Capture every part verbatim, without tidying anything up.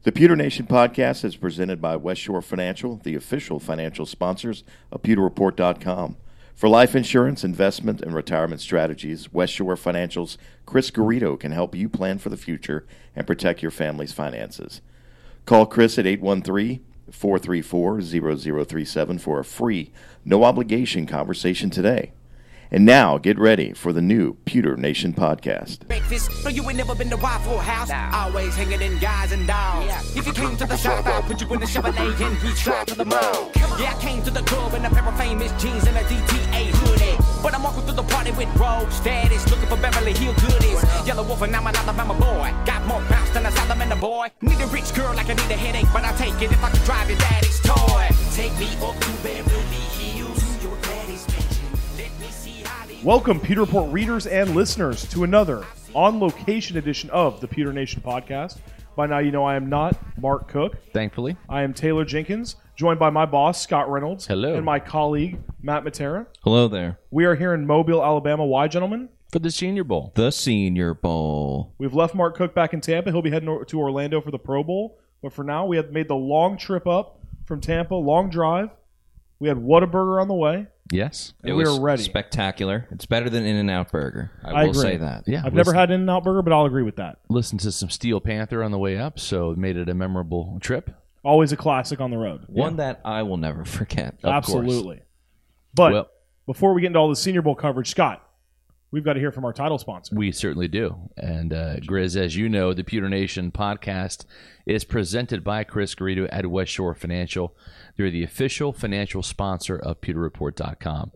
The Pewter Nation podcast is presented by West Shore Financial, the official financial sponsors of pewter report dot com. For life insurance, investment, and retirement strategies, West Shore Financial's Chris Garrido can help you plan for the future and protect your family's finances. Call Chris at eight one three, four three four, zero zero three seven for a free, no-obligation conversation today. And now, get ready for the new Pewter Nation podcast. Breakfast, so you ain't never been to Waffle House. Nah. Always hanging in guys and dolls. Yeah. If you came to the shop, I'll put you in the Chevrolet and we drive to the mall. Yeah, I came to the club in a pair of famous jeans and a D T A hoodie. But I'm walking through the party with rogue status, looking for Beverly Hill goodies. Well. Yellow Wolf and I'm an Alabama boy. Got more bounce than a Salamander boy. Need a rich girl like I need a headache, but I'll take it if I can drive your daddy's toy. Take me up to Beverly Hills, your daddy's mansion. Let me see. Welcome, Pewter Report readers and listeners, to another on-location edition of the Pewter Nation podcast. By now, you know I am not Mark Cook. Thankfully. I am Taylor Jenkins, joined by my boss, Scott Reynolds. Hello. And my colleague, Matt Matera. Hello there. We are here in Mobile, Alabama. Why, gentlemen? For the Senior Bowl. The Senior Bowl. We've left Mark Cook back in Tampa. He'll be heading to Orlando for the Pro Bowl. But for now, we have made the long trip up from Tampa, long drive. We had Whataburger on the way. Yes. And it we was are ready. Spectacular. It's better than In-N-Out Burger. I, I will agree. say that. Yeah. I've listen, never had In-N-Out Burger, but I'll agree with that. Listened to some Steel Panther on the way up, so it made it a memorable trip. Always a classic on the road. One Yeah. that I will never forget. Of Absolutely. course. But Well- before we get into all the Senior Bowl coverage, Scott, we've got to hear from our title sponsor. We certainly do. And uh, Grizz, as you know, the Pewter Nation podcast is presented by Chris Garrido at West Shore Financial. They're the official financial sponsor of pewter report dot com.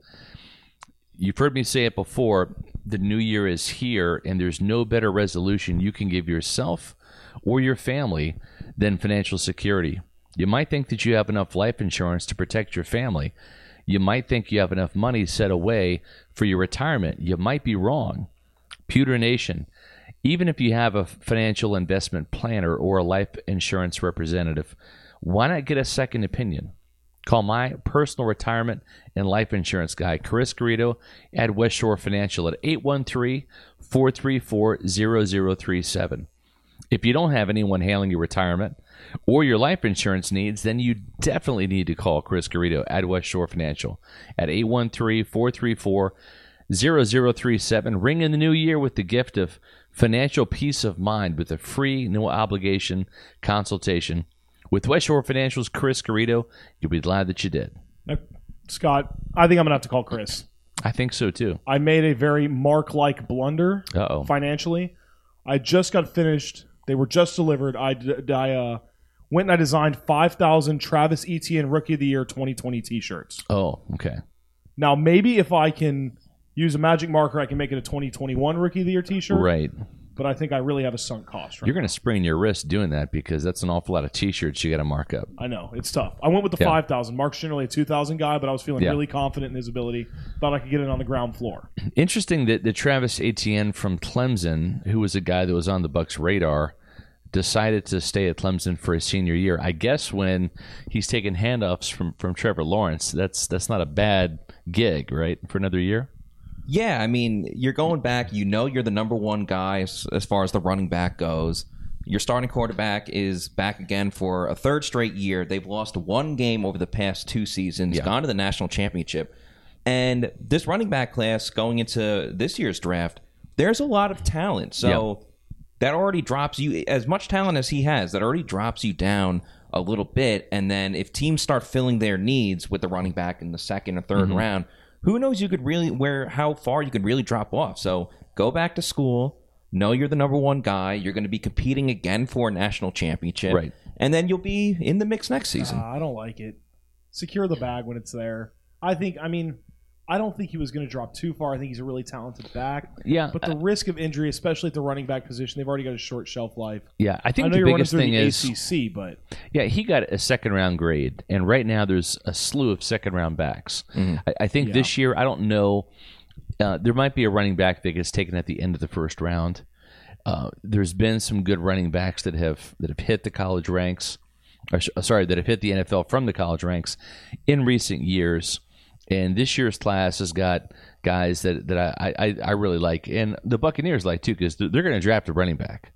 You've heard me say it before, the new year is here, and there's no better resolution you can give yourself or your family than financial security. You might think that you have enough life insurance to protect your family. You might think you have enough money set away for your retirement. You might be wrong. Pewter Nation, even if you have a financial investment planner or a life insurance representative, why not get a second opinion? Call my personal retirement and life insurance guy, Chris Garrido, at West Shore Financial at eight one three, four three four, zero zero three seven. If you don't have anyone handling your retirement or your life insurance needs, then you definitely need to call Chris Garrido at West Shore Financial at eight one three, four three four, zero zero three seven. Ring in the new year with the gift of financial peace of mind with a free, no-obligation consultation. With West Shore Financial's Chris Garrido, you'll be glad that you did. Now, Scott, I think I'm going to have to call Chris. I think so, too. I made a very Mark-like blunder Uh-oh. financially. I just got finished. They were just delivered. I, I uh, went and I designed five thousand Travis Etienne Rookie of the Year twenty twenty t-shirts. Oh, okay. Now, maybe if I can use a magic marker, I can make it a twenty twenty-one Rookie of the Year t-shirt. Right. But I think I really have a sunk cost right You're going to sprain your wrist doing that because that's an awful lot of T-shirts you got to mark up. I know. It's tough. I went with the Yeah. five thousand. Mark's generally a two thousand guy, but I was feeling Yeah. really confident in his ability. Thought I could get it on the ground floor. Interesting that, that Travis Etienne from Clemson, who was a guy that was on the Bucs' radar, decided to stay at Clemson for his senior year. I guess when he's taking handoffs from, from Trevor Lawrence, that's that's not a bad gig, right, for another year? Yeah, I mean, you're going back. You know you're the number one guy as, as far as the running back goes. Your starting quarterback is back again for a third straight year. They've lost one game over the past two seasons, Yeah. gone to the national championship. And this running back class going into this year's draft, there's a lot of talent. So that already drops you, as much talent as he has, that already drops you down a little bit. And then if teams start filling their needs with the running back in the second or third Mm-hmm. round, who knows you could really where how far you could really drop off. So go back to school, know you're the number one guy, you're going to be competing again for a national championship, Right. and then you'll be in the mix next season. Uh, I don't like it. Secure the bag when it's there. I think, I mean, I don't think he was going to drop too far. I think he's a really talented back. Yeah. But the risk of injury, especially at the running back position, they've already got a short shelf life. Yeah, I I think know the you're running biggest through thing the is, A C C, but yeah, he got a second round grade, and right now there's a slew of second round backs. Mm-hmm. I, I think Yeah. this year, I don't know, uh, there might be a running back that gets taken at the end of the first round. Uh, there's been some good running backs that have that have hit the college ranks, or, sorry, that have hit the N F L from the college ranks in recent years. And this year's class has got guys that, that I, I, I really like. And the Buccaneers like, too, because they're going to draft a running back.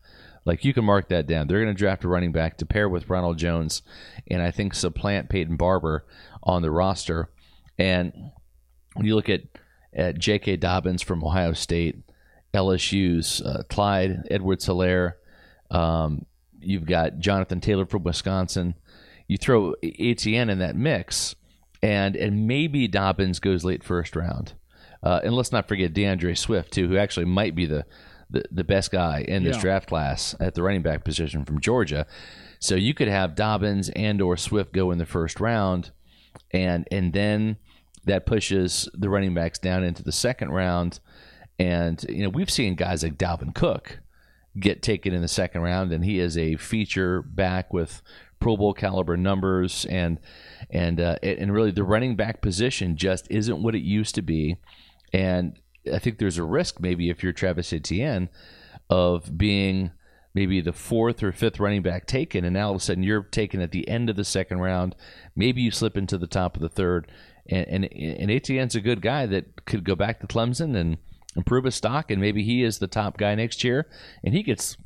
Like, you can mark that down. They're going to draft a running back to pair with Ronald Jones and I think supplant Peyton Barber on the roster. And when you look at, at J K. Dobbins from Ohio State, L S U's uh, Clyde Edwards-Helaire, um, you've got Jonathan Taylor from Wisconsin. You throw Etienne in that mix, and and maybe Dobbins goes late first round. Uh, and let's not forget DeAndre Swift, too, who actually might be the, the, the best guy in this Yeah. draft class at the running back position from Georgia. So you could have Dobbins and or Swift go in the first round, and and then that pushes the running backs down into the second round. And, you know, we've seen guys like Dalvin Cook get taken in the second round, and he is a feature back with Pro Bowl caliber numbers, and and uh, and really the running back position just isn't what it used to be. And I think there's a risk maybe if you're Travis Etienne of being maybe the fourth or fifth running back taken, and now all of a sudden you're taken at the end of the second round. Maybe you slip into the top of the third, and and, and Etienne's a good guy that could go back to Clemson and improve his stock, and maybe he is the top guy next year, and he gets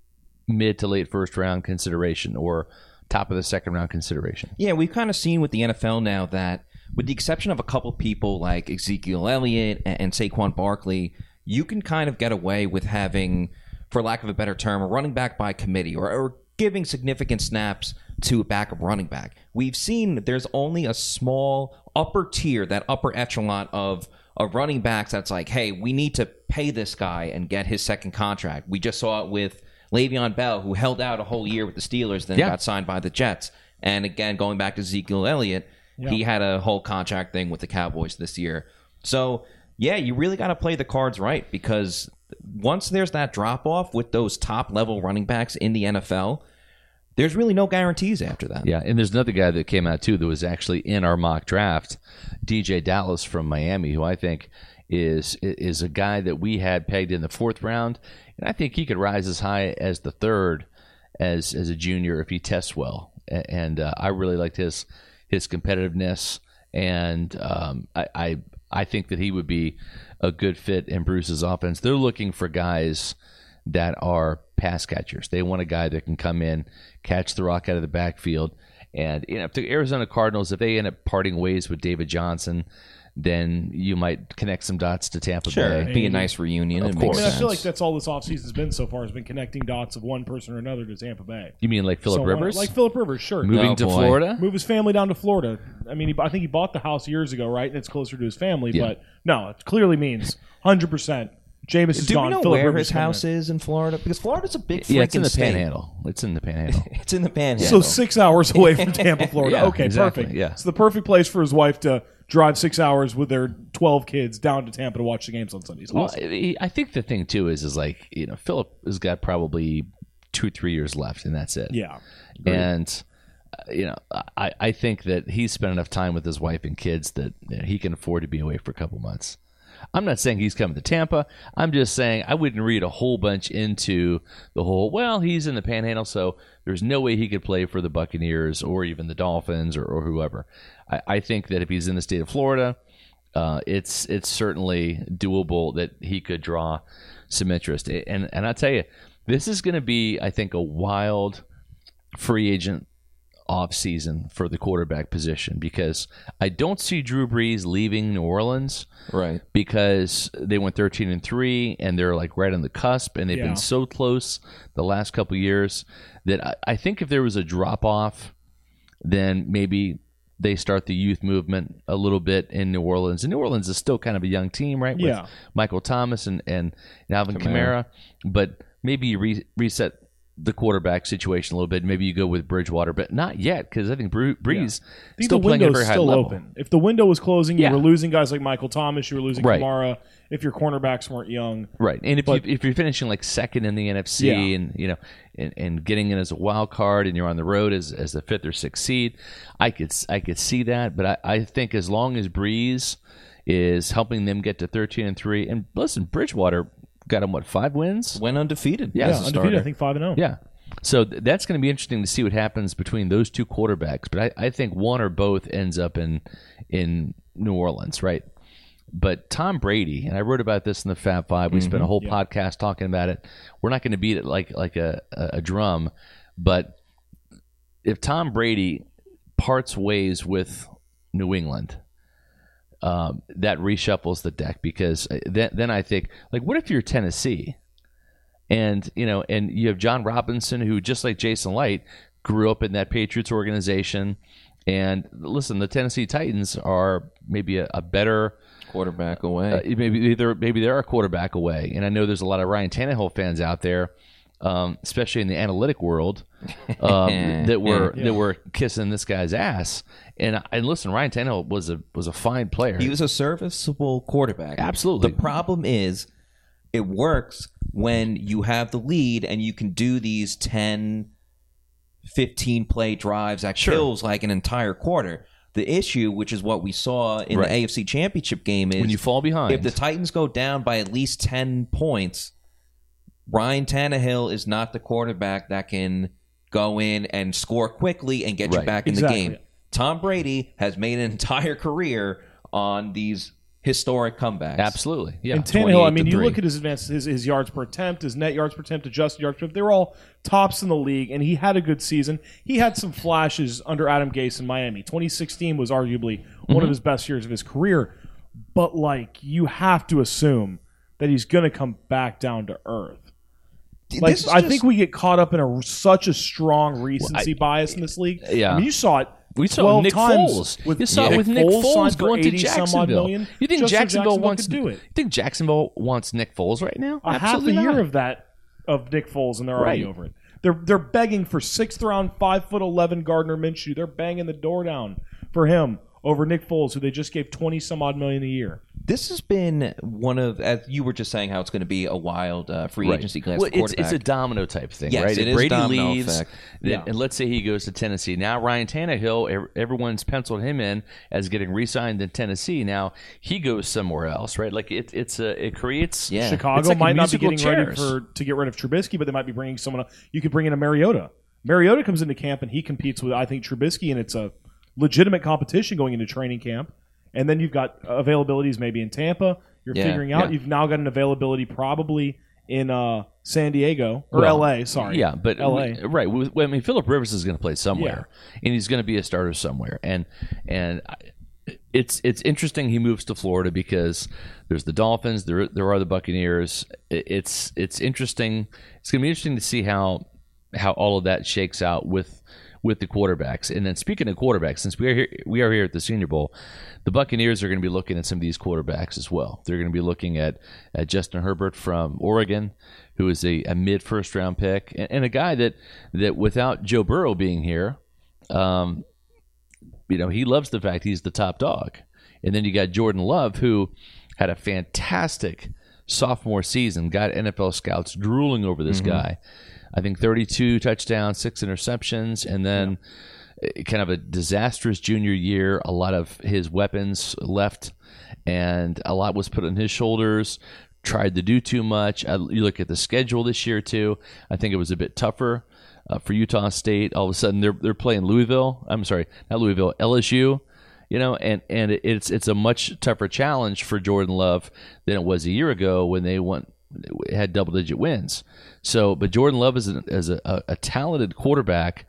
mid to late first round consideration or top of the second round consideration. Yeah, we've kind of seen with the N F L now that, with the exception of a couple people like Ezekiel Elliott and, and Saquon Barkley, you can kind of get away with having, for lack of a better term, a running back by committee, or, or giving significant snaps to a backup running back. We've seen that there's only a small upper tier, that upper echelon of of running backs that's like, hey, we need to pay this guy and get his second contract. We just saw it with Le'Veon Bell, who held out a whole year with the Steelers, then Yeah. got signed by the Jets. And again, going back to Ezekiel Elliott, Yeah. he had a whole contract thing with the Cowboys this year. So, yeah, you really got to play the cards right, because once there's that drop-off with those top-level running backs in the N F L, there's really no guarantees after that. Yeah, and there's another guy that came out, too, that was actually in our mock draft, D J Dallas from Miami, who I think is is a guy that we had pegged in the fourth round, and I think he could rise as high as the third as as a junior if he tests well. And uh, I really liked his his competitiveness, and um, I, I I think that he would be a good fit in Bruce's offense. They're looking for guys that are pass catchers. They want a guy that can come in, catch the rock out of the backfield. And, you know, if the Arizona Cardinals, if they end up parting ways with David Johnson, then you might connect some dots to Tampa Sure, Bay. it'd be a nice reunion. Of It I makes mean, I sense. feel like that's all this offseason has been so far, has been connecting dots of one person or another to Tampa Bay. You mean like Phillip So, uh, Rivers? Like Phillip Rivers, sure. Moving Oh, to boy. Florida? Move his family down to Florida. I mean, he, I think he bought the house years ago, right? And it's closer to his family. Yeah. But no, it clearly means one hundred percent Jameis is Do gone. we know Phillip where Rivers his coming house in. is in Florida? Because Florida's a big Yeah, it's in freaking the state. Panhandle. It's in the Panhandle. It's in the Panhandle. So six hours away from Tampa, Florida. Yeah, okay, exactly, perfect. yeah. It's the perfect place for his wife to drive six hours with their twelve kids down to Tampa to watch the games on Sundays. Well, Awesome. I I think the thing, too, is is like, you know, Phillip has got probably two, three years left, and that's it. Yeah. And, uh, you know, I, I think that he's spent enough time with his wife and kids that you know, he can afford to be away for a couple months. I'm not saying he's coming to Tampa. I'm just saying I wouldn't read a whole bunch into the whole, well, he's in the Panhandle, so there's no way he could play for the Buccaneers or even the Dolphins or, or whoever. I, I think that if he's in the state of Florida, uh, it's it's certainly doable that he could draw some interest. And, and I tell you, this is going to be, I think, a wild free agent off season for the quarterback position, because I don't see Drew Brees leaving New Orleans, Right. because they went thirteen and three and they're like right on the cusp, and they've Yeah. been so close the last couple of years that I, I think if there was a drop off, then maybe they start the youth movement a little bit in New Orleans. And New Orleans is still kind of a young team, right? Yeah. With Michael Thomas and, and Alvin Kamara. Kamara. But maybe you re- reset the quarterback situation a little bit. Maybe you go with Bridgewater, but not yet, because I think Bre- Breeze I think still the playing at a window's very high still level. open. If the window was closing, you Yeah. were losing guys like Michael Thomas, you were losing Right. Kamara. If your cornerbacks weren't young, Right, and if But- you if you're finishing like second in the N F C, Yeah. and you know, and, and getting in as a wild card, and you're on the road as as the fifth or sixth seed, I could I could see that. But I, I think as long as Breeze is helping them get to thirteen and three, and listen, Bridgewater got him what, five wins? Went undefeated. Yeah, as yeah, a undefeated. starter. I think five and zero. Yeah. So th- that's going to be interesting to see what happens between those two quarterbacks. But I, I think one or both ends up in in New Orleans, right? But Tom Brady, and I wrote about this in the Fab Five. We mm-hmm. spent a whole yeah. podcast talking about it. We're not going to beat it like like a, a drum, but if Tom Brady parts ways with New England, um, that reshuffles the deck, because then then I think, like, what if you're Tennessee, and you know, and you have John Robinson, who, just like Jason Light, grew up in that Patriots organization, and listen, the Tennessee Titans are maybe a, a better quarterback away. Uh, maybe they're maybe they're a quarterback away, and I know there's a lot of Ryan Tannehill fans out there, um, especially in the analytic world, um, that were yeah. that were kissing this guy's ass. And and listen, Ryan Tannehill was a was a fine player. He was a serviceable quarterback. Absolutely. The problem is, it works when you have the lead and you can do these ten, fifteen play drives that sure. kills like an entire quarter. The issue, which is what we saw in right. the A F C Championship game, is when you fall behind. If the Titans go down by at least ten points, Ryan Tannehill is not the quarterback that can go in and score quickly and get right. you back in exactly. the game. Tom Brady has made an entire career on these historic comebacks. Absolutely. Yeah. And Tannehill, I mean, you look at his advanced, his, his yards per attempt, his net yards per attempt, adjusted yards per attempt. They were all tops in the league, and he had a good season. He had some flashes under Adam Gase in Miami. twenty sixteen was arguably one mm-hmm. of his best years of his career. But, like, you have to assume that he's going to come back down to earth. Like, I just, think we get caught up in a such a strong recency well, I, bias in this league. Yeah. I mean, you saw it. We saw Nick Foles. With, you saw yeah, it with Nick Foles, Foles going to Jacksonville. Million, you think Jacksonville, so Jacksonville wants? do it? You think Jacksonville wants Nick Foles right now? A Absolutely half a not. year of that of Nick Foles, and they're already right. over it. They're they're begging for sixth round, five foot eleven Gardner Minshew. They're banging the door down for him over Nick Foles, who they just gave twenty some odd million a year. This has been one of, as you were just saying, how it's going to be a wild uh, free right. agency class. Well, for it's, it's a domino type thing, yes, right? It if is Brady domino leaves, effect. Then, yeah. and let's say he goes to Tennessee. Now Ryan Tannehill, everyone's penciled him in as getting re-signed in Tennessee. Now he goes somewhere else, right? Like it, it's a, it creates. Yeah. Chicago like might not be getting chairs. ready for to get rid of Trubisky, but they might be bringing someone else. You could bring in a Mariota. Mariota comes into camp and he competes with, I think, Trubisky, and it's a legitimate competition going into training camp. And then you've got availabilities maybe in Tampa. You're yeah, figuring out. Yeah. You've now got an availability probably in uh, San Diego or well, L A. Sorry, yeah, but L A. We, right. We, I mean, Phillip Rivers is going to play somewhere, yeah. and he's going to be a starter somewhere. And and it's it's interesting he moves to Florida because there's the Dolphins, there there are the Buccaneers. It's it's interesting. It's going to be interesting to see how how all of that shakes out with. with the quarterbacks. And then speaking of quarterbacks, since we are here, we are here at the Senior Bowl, the Buccaneers are going to be looking at some of these quarterbacks as well. They're going to be looking at, at Justin Herbert from Oregon, who is a, a mid-first round pick, and, and a guy that, that without Joe Burrow being here, um, you know, he loves the fact he's the top dog. And then you got Jordan Love, who had a fantastic sophomore season, got N F L scouts drooling over this mm-hmm. guy. I think thirty-two touchdowns, six interceptions, and then yeah. kind of a disastrous junior year. A lot of his weapons left, and a lot was put on his shoulders. Tried to do too much. I, you look at the schedule this year, too. I think it was a bit tougher uh, for Utah State. All of a sudden, they're they're playing Louisville. I'm sorry, not Louisville, L S U. You know, and, and it's it's a much tougher challenge for Jordan Love than it was a year ago when they went had double digit wins. So, but Jordan Love is a, is a, a talented quarterback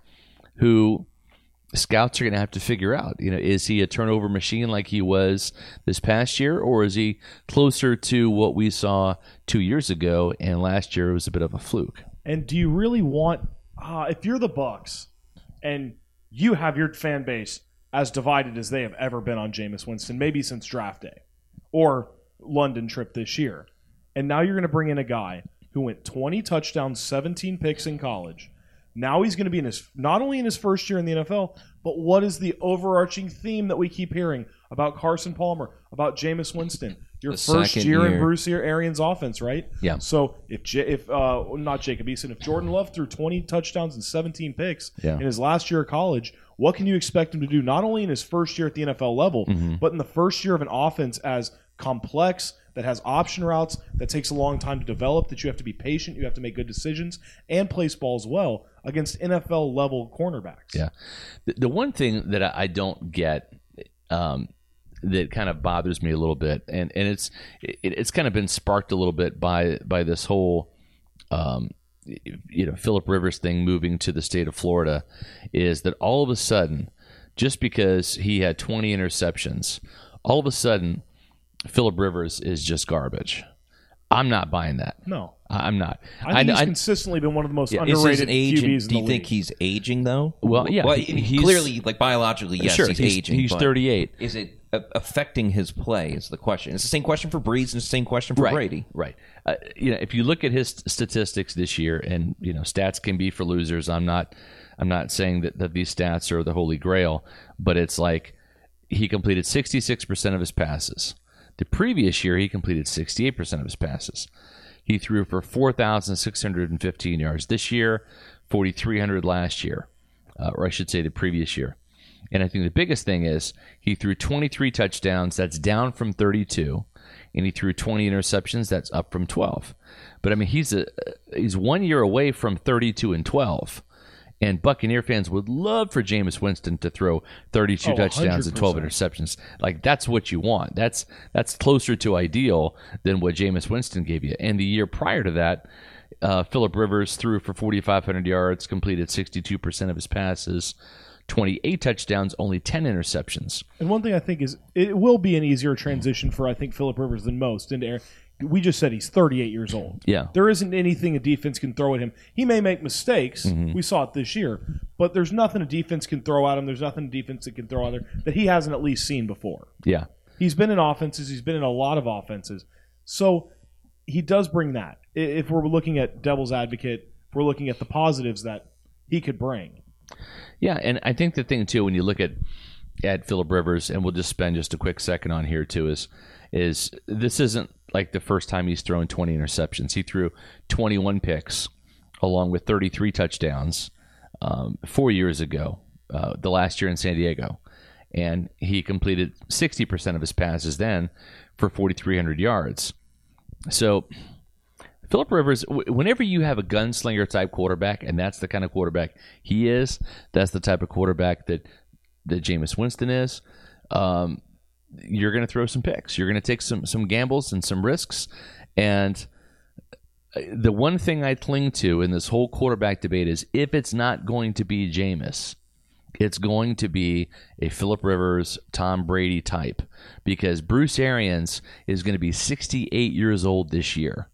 who scouts are going to have to figure out. You know, is he a turnover machine like he was this past year, or is he closer to what we saw two years ago? And last year it was a bit of a fluke. And do you really want, uh, if you're the Bucs and you have your fan base as divided as they have ever been on Jameis Winston, maybe since draft day or London trip this year, and now you're going to bring in a guy who went twenty touchdowns, seventeen picks in college. Now he's going to be in his not only in his first year in the N F L, but what is the overarching theme that we keep hearing about Carson Palmer, about Jameis Winston? Your the first year, year in Bruce Arians' offense, right? Yeah. So if J- if uh, not Jacob Eason, if Jordan Love threw twenty touchdowns and seventeen picks yeah. in his last year of college, what can you expect him to do? Not only in his first year at the N F L level, mm-hmm. but in the first year of an offense as complex, that has option routes, that takes a long time to develop, that you have to be patient, you have to make good decisions, and place balls well against N F L-level cornerbacks. Yeah. The, the one thing that I, I don't get, um, that kind of bothers me a little bit, and and it's it, it's kind of been sparked a little bit by by this whole um, you know Phillip Rivers thing moving to the state of Florida, is that all of a sudden, just because he had twenty interceptions, all of a sudden Phillip Rivers is just garbage. I'm not buying that. No. I'm not. I think he's I, consistently been one of the most Yeah. Is underrated his age? Q Bs in Do the you think league. he's aging though? Well, yeah, Well, he's- clearly, like biologically, yes, sure, he's, he's, aging. he's but thirty-eight. Is it a- affecting his play? Is the question? It's the same question for Breeze and it's the same question for Right, Brady. right. Uh, you know, if you look at his statistics this year, and you know, stats can be for losers. I'm not, I'm not saying that, that these stats are the holy grail, but it's like he completed sixty-six percent of his passes. The previous year, he completed sixty-eight percent of his passes. He threw for four thousand six hundred fifteen yards this year, four thousand three hundred last year, uh, or I should say the previous year. And I think the biggest thing is he threw twenty-three touchdowns. That's down from thirty-two. And he threw twenty interceptions. That's up from twelve. But, I mean, he's a he's one year away from thirty-two and twelve. And Buccaneer fans would love for Jameis Winston to throw thirty-two Oh, touchdowns and twelve one hundred percent. interceptions. Like, that's what you want. That's that's closer to ideal than what Jameis Winston gave you. And the year prior to that, uh, Phillip Rivers threw for four thousand five hundred yards, completed sixty-two percent of his passes, twenty-eight touchdowns, only ten interceptions. And one thing I think is it will be an easier transition for I think Phillip Rivers than most into air. We just said he's thirty-eight years old. Yeah. There isn't anything a defense can throw at him. He may make mistakes. Mm-hmm. We saw it this year. But there's nothing a defense can throw at him. There's nothing a defense that can throw at him that he hasn't at least seen before. Yeah. He's been in offenses. He's been in a lot of offenses. So he does bring that. I- If we're looking at devil's advocate, if we're looking at the positives that he could bring. Yeah, and I think the thing too, when you look at at Phillip Rivers, and we'll just spend just a quick second on here too, is is this isn't like the first time he's thrown twenty interceptions. He threw twenty-one picks, along with thirty-three touchdowns, um, four years ago, uh, the last year in San Diego, and he completed sixty percent of his passes then for four thousand three hundred yards. So Phillip Rivers, w- whenever you have a gunslinger type quarterback, and that's the kind of quarterback he is, that's the type of quarterback that that Jameis Winston is, um, you're going to throw some picks. You're going to take some some gambles and some risks. And the one thing I cling to in this whole quarterback debate is if it's not going to be Jameis, it's going to be a Phillip Rivers, Tom Brady type, because Bruce Arians is going to be sixty-eight years old this year.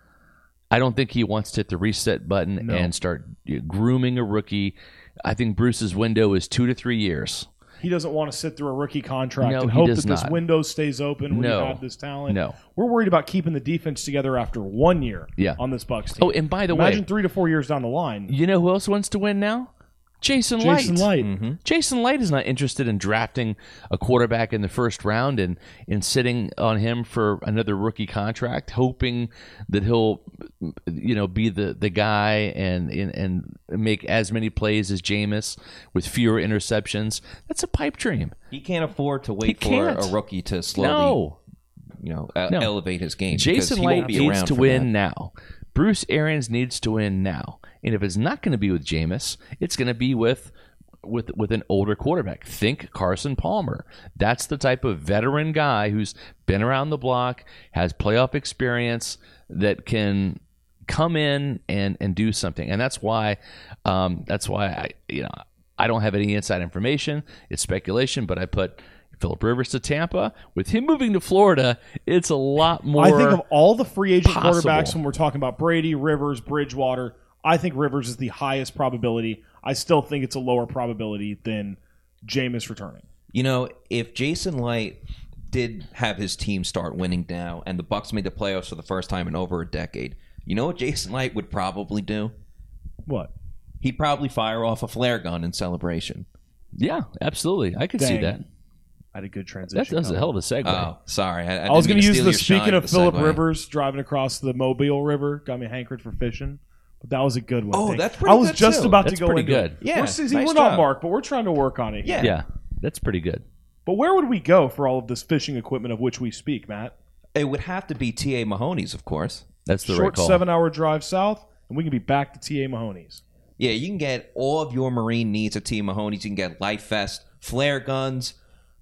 I don't think he wants to hit the reset button No. and start grooming a rookie. I think Bruce's window is two to three years. He doesn't want to sit through a rookie contract No, and he hope does that this not. window stays open when No. you have this talent. No. We're worried about keeping the defense together after one year Yeah. on this Bucs team. Oh, and by the Imagine way, three to four years down the line. you know who else wants to win now? Jason Light. Jason Light. Jason Light is not interested in drafting a quarterback in the first round and, and sitting on him for another rookie contract, hoping that he'll, you know, be the, the guy and, and and make as many plays as Jameis with fewer interceptions. That's a pipe dream. He can't afford to He wait for can't. a rookie to slowly, No. you know, uh, No. elevate his game. because Jason he won't Light be needs around to for win that. now. Bruce Arians needs to win now. And if it's not going to be with Jameis, it's going to be with with with an older quarterback. Think Carson Palmer. That's the type of veteran guy who's been around the block, has playoff experience, that can come in and, and do something. And that's why um, that's why I you know I don't have any inside information. It's speculation, but I put Phillip Rivers to Tampa. With him moving to Florida, it's a lot more. I think of all the free agent possible. quarterbacks when we're talking about Brady, Rivers, Bridgewater, I think Rivers is the highest probability. I still think it's a lower probability than Jameis returning. You know, if Jason Light did have his team start winning now, and the Bucs made the playoffs for the first time in over a decade, you know what Jason Light would probably do? What? He'd probably fire off a flare gun in celebration. Yeah, absolutely. I could see Dang. that. I had a good transition. That does a coming. hell of a segue. Oh, sorry. I, I, I was going going to to use the speaking of Phillip segue. Rivers driving across the Mobile River, got me hankered for fishing. But that was a good one. Oh, Dang. that's pretty I was good, just too. about That's to go pretty into good. it. Yeah, we're, see, nice we're not job. Mark, but we're trying to work on it. Yeah. Yeah, that's pretty good. But where would we go for all of this fishing equipment of which we speak, Matt? It would have to be T A. Mahoney's, of course. That's the right Short call. seven-hour drive south, and we can be back to T A. Mahoney's. Yeah, you can get all of your marine needs at T A. Mahoney's. You can get life vest, flare guns,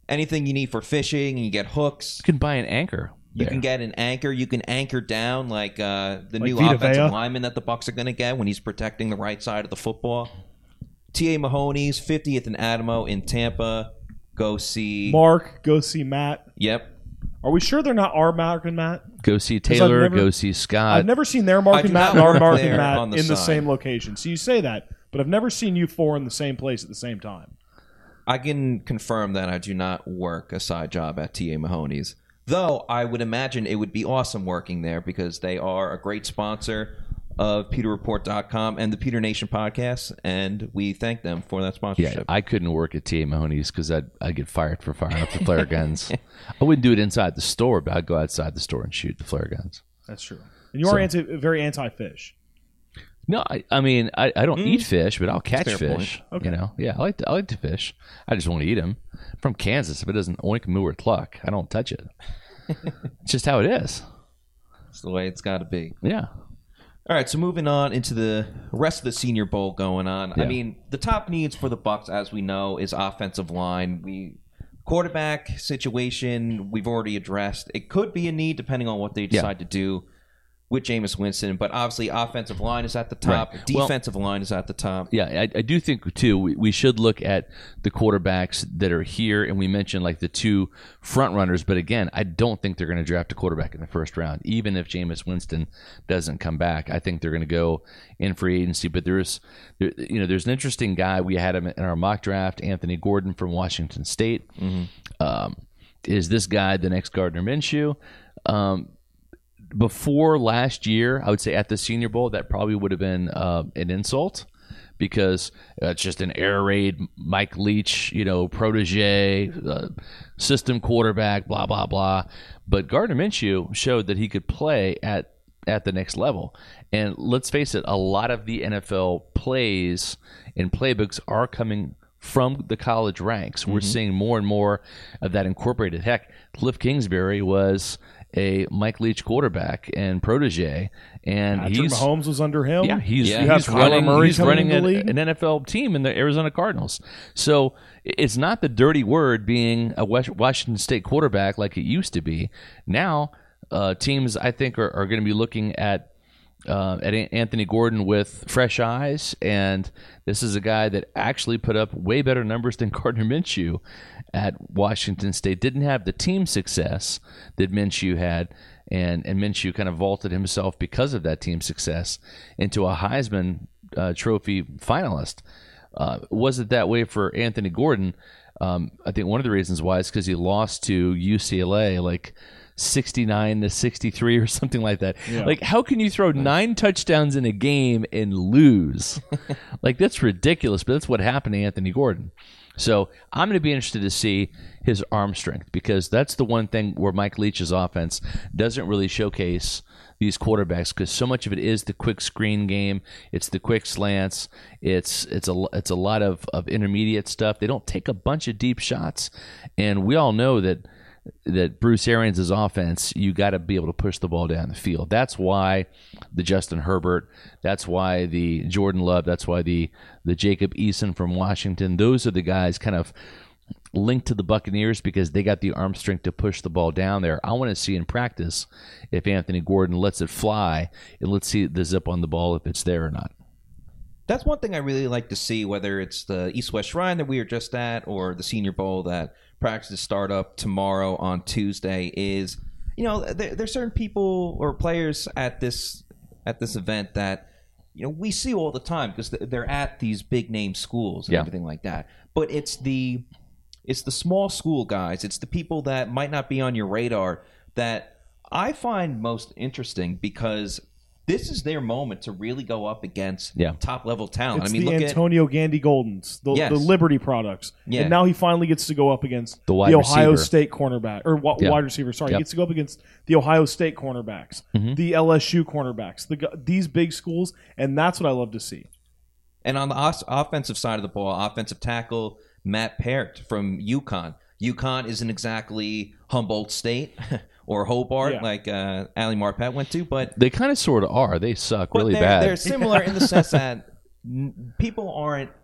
anything you need for fishing. You get hooks. You can buy an anchor. You there. can get an anchor. You can anchor down like uh, the Like new Vita offensive Vea? lineman that the Bucs are going to get when he's protecting the right side of the football. T A. Mahoney's fiftieth and Adamo in Tampa. Go see. Mark, go see Matt. Yep. Are we sure they're not our Mark and Matt? Go see Taylor. never- go see Scott. I've never seen their Mark I and do Matt not and our work Mark there and Matt on the in the side. same location. So you say that, but I've never seen you four in the same place at the same time. I can confirm that I do not work a side job at T A. Mahoney's. Though I would imagine it would be awesome working there because they are a great sponsor of Pewter Report dot com and the Pewter Nation podcast, and we thank them for that Yeah, sponsorship. I couldn't work at T A. Mahoney's because I'd, I'd get fired for firing up the flare guns. I wouldn't do it inside the store, but I'd go outside the store and shoot the flare guns. That's true. And you are So- anti, very anti-fish. No, I, I mean, I, I don't eat fish, but I'll catch fair point. fish. Okay. You know, yeah, I like to, I like to fish. I just want to eat them. I'm from Kansas. If it doesn't oink, moo, or cluck, I don't touch it. It's just how it is. It's the way it's got to be. Yeah. All right, so moving on into the rest of the Senior Bowl going on. I Yeah. mean, the top needs for the Bucs, as we know, is offensive line. We quarterback situation we've already addressed. It could be a need depending on what they decide to do with Jameis Winston, but obviously offensive line is at the top. Right. Well- Defensive line is at the top. Yeah, I, I do think, too, we, we should look at the quarterbacks that are here, and we mentioned like the two front runners, but again, I don't think they're going to draft a quarterback in the first round, even if Jameis Winston doesn't come back. I think they're going to go in free agency, but there's, there, you know, there's an interesting guy. We had him in our mock draft, Anthony Gordon from Washington State. Mm-hmm. Um, is this guy the next Gardner Minshew? Um, Before last year, I would say at the Senior Bowl, that probably would have been uh, an insult because it's just an air raid, Mike Leach, you know, protege, uh, system quarterback, blah, blah, blah. But Gardner Minshew showed that he could play at, at the next level. And let's face it, a lot of the N F L plays and playbooks are coming from the college ranks. We're seeing more and more of that incorporated. Heck, Cliff Kingsbury was a Mike Leach quarterback and protege, and Patrick he's Mahomes was under him. yeah he's Yeah. You have he's Kyler running Murray he's coming running into an, the league? an N F L team in the Arizona Cardinals. So it's not the dirty word being a West- Washington State quarterback like it used to be. Now uh, teams I think are, are going to be looking at. Uh, at Anthony Gordon with fresh eyes, and this is a guy that actually put up way better numbers than Gardner Minshew at Washington State. Didn't have the team success that Minshew had, and, and Minshew kind of vaulted himself because of that team success into a Heisman uh, Trophy finalist. Uh, was it that way for Anthony Gordon? Um, I think one of the reasons why is because he lost to U C L A like sixty-nine to sixty-three or something like that. Yeah. Like, how can you throw nine touchdowns in a game and lose? Like, that's ridiculous, but that's what happened to Anthony Gordon. So I'm going to be interested to see his arm strength because that's the one thing where Mike Leach's offense doesn't really showcase these quarterbacks because so much of it is the quick screen game. It's the quick slants. It's it's a it's a lot of, of intermediate stuff. They don't take a bunch of deep shots, and we all know that that Bruce Arians' offense, you got to be able to push the ball down the field. That's why the Justin Herbert, that's why the Jordan Love, that's why the the Jacob Eason from Washington. Those are the guys kind of linked to the Buccaneers because they got the arm strength to push the ball down there. I want to see in practice if Anthony Gordon lets it fly, and let's see the zip on the ball if it's there or not. That's one thing I really like to see, whether it's the East-West Shrine that we were just at or the Senior Bowl that practices start up tomorrow on Tuesday, is, you know, there, there's certain people or players at this at this event that, you know, we see all the time because they're at these big-name schools and Yeah. everything like that. But it's the it's the small school guys. It's the people that might not be on your radar that I find most interesting because this is their moment to really go up against Yeah. top level talent. It's I mean, the look Antonio Gandy Goldens, the, Yes. the Liberty products. Yeah. And now he finally gets to go up against The the, wide Ohio receiver. State cornerback, or wa- Yeah. wide receiver, sorry. Yep. He gets to go up against the Ohio State cornerbacks, Mm-hmm. the L S U cornerbacks, the, gu- these big schools, and that's what I love to see. And on the os- offensive side of the ball, offensive tackle Matt Peart from UConn. UConn isn't exactly Humboldt State or Hobart Yeah. like uh, Ali Marpet went to, but, They kind of sort of are. They suck but really they're, bad. they're similar in the sense that n- people aren't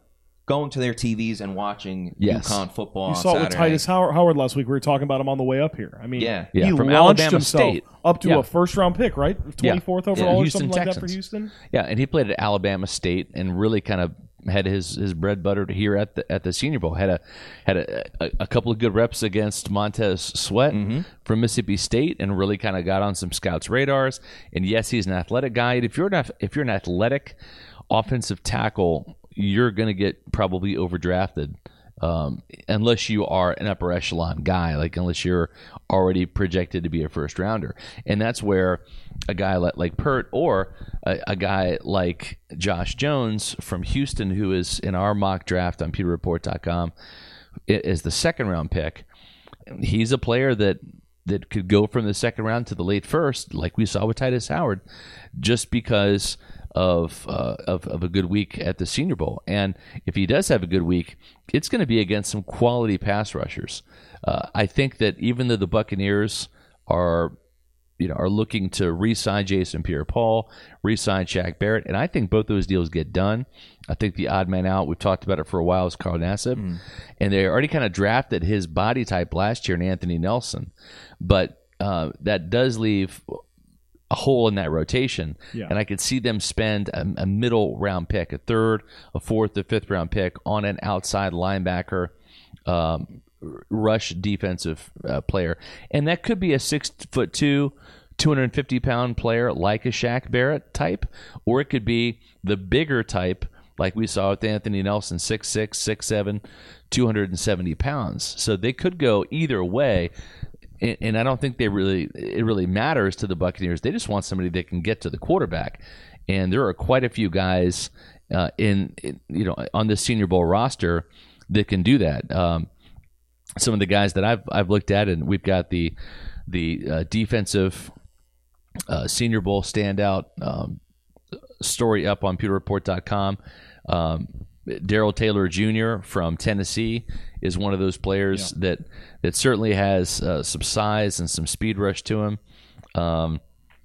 going to their T Vs and watching Yes. UConn football. You on saw it with Saturday. Titus Howard, Howard last week. We were talking about him on the way up here. I mean, Yeah. Yeah, he from launched Alabama himself State. up to Yeah. a first-round pick, right? twenty-fourth Yeah. overall Yeah, or Houston something like that Texans. for Houston. Yeah, and he played at Alabama State and really kind of had his, his bread buttered here at the at the Senior Bowl. Had a had a, a, a couple of good reps against Montez Sweat Mm-hmm. from Mississippi State, and really kind of got on some scouts' radars. And yes, he's an athletic guy. And if you're an if you're an athletic offensive tackle, you're going to get probably overdrafted. Um, unless you are an upper echelon guy, like unless you're already projected to be a first rounder. And that's where a guy like, like Pert or a, a guy like Josh Jones from Houston, who is in our mock draft on Pewter Report dot com, is the second round pick. He's a player that that could go from the second round to the late first, like we saw with Titus Howard, just because of, uh, of of a good week at the Senior Bowl. And if he does have a good week, it's going to be against some quality pass rushers. Uh, I think that even though the Buccaneers are, you know, are looking to re-sign Jason Pierre-Paul, re-sign Shaq Barrett, and I think both those deals get done. I think the odd man out, we've talked about it for a while, is Carl Nassib. Mm. And they already kind of drafted his body type last year in Anthony Nelson. But uh, that does leave a hole in that rotation. Yeah. And I could see them spend a, a middle round pick, a third, a fourth, a fifth round pick on an outside linebacker, um, rush defensive uh, player. And that could be a six foot two, two hundred fifty pound player like a Shaq Barrett type, or it could be the bigger type like we saw with Anthony Nelson, six six, six seven, two hundred seventy pounds. So they could go either way. And I don't think they really it really matters to the Buccaneers. They just want somebody that can get to the quarterback, and there are quite a few guys uh, in, in you know on the Senior Bowl roster that can do that. Um, some of the guys that I've I've looked at, and we've got the the uh, defensive uh, Senior Bowl standout um, story up on Pewter Report dot com. Um, Darrell Taylor Junior from Tennessee is one of those players yeah. that that certainly has uh, some size and some speed rush to him. Um,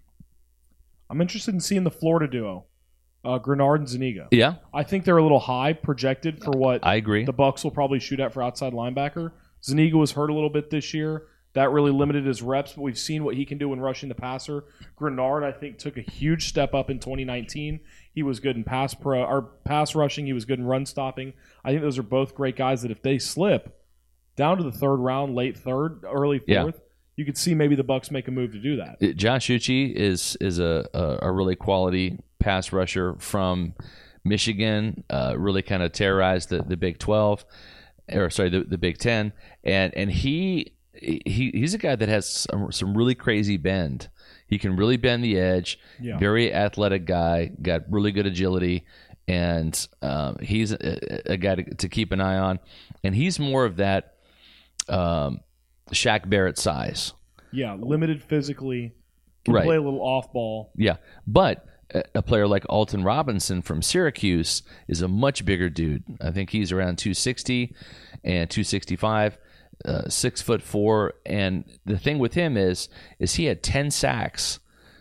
I'm interested in seeing the Florida duo, uh, Grenard and Zuniga. Yeah, I think they're a little high projected for what I agree. The Bucs will probably shoot at for outside linebacker. Zuniga was hurt a little bit this year. That really limited his reps, but we've seen what he can do when rushing the passer. Grenard, I think, took a huge step up in twenty nineteen. He was good in pass pro or pass rushing. He was good in run stopping. I think those are both great guys that if they slip down to the third round, late third, early fourth, yeah. you could see maybe the Bucs make a move to do that. Josh Uche is is a, a, a really quality pass rusher from Michigan. Uh, really kind of terrorized the, the Big twelve, or sorry, the, the Big Ten, and and he. He he's a guy that has some, some really crazy bend. He can really bend the edge. Yeah. Very athletic guy. Got really good agility, and um, he's a, a guy to, to keep an eye on. And he's more of that um, Shaq Barrett size. Yeah, limited physically. Can right. play a little off ball. Yeah, but a, a player like Alton Robinson from Syracuse is a much bigger dude. I think he's around two sixty and two sixty-five. Uh, six foot four, and the thing with him is, is he had ten sacks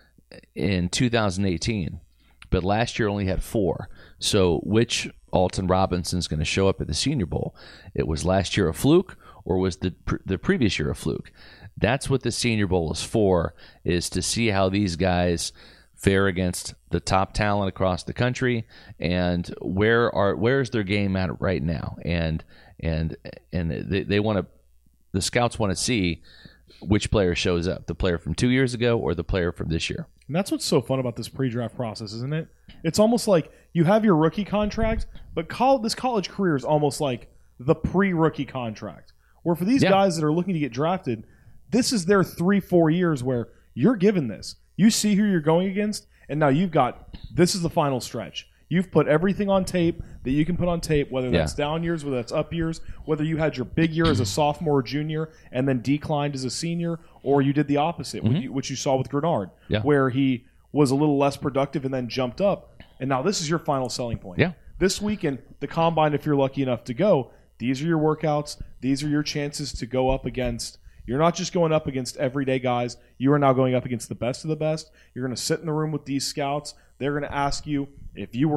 in two thousand eighteen, but last year only had four. So, which Alton Robinson's going to show up at the Senior Bowl? It was last year a fluke, or was the the previous year a fluke? That's what the Senior Bowl is for: is to see how these guys fare against the top talent across the country, and where are where's their game at right now, and and and they, they want to. The scouts want to see which player shows up, the player from two years ago or the player from this year. And that's what's so fun about this pre-draft process, isn't it? It's almost like you have your rookie contract, but col- this college career is almost like the pre-rookie contract. Where for these yeah. guys that are looking to get drafted, this is their three, four years where you're given this. You see who you're going against, and now you've got, this is the final stretch. You've put everything on tape that you can put on tape, whether that's yeah. down years, whether that's up years, whether you had your big year as a sophomore or junior and then declined as a senior, or you did the opposite, mm-hmm. which, you, which you saw with Grenard, yeah. where he was a little less productive and then jumped up. And now this is your final selling point. Yeah. This weekend, the Combine, if you're lucky enough to go, these are your workouts. These are your chances to go up against. You're not just going up against everyday guys. You are now going up against the best of the best. You're going to sit in the room with these scouts. They're going to ask you, if you were an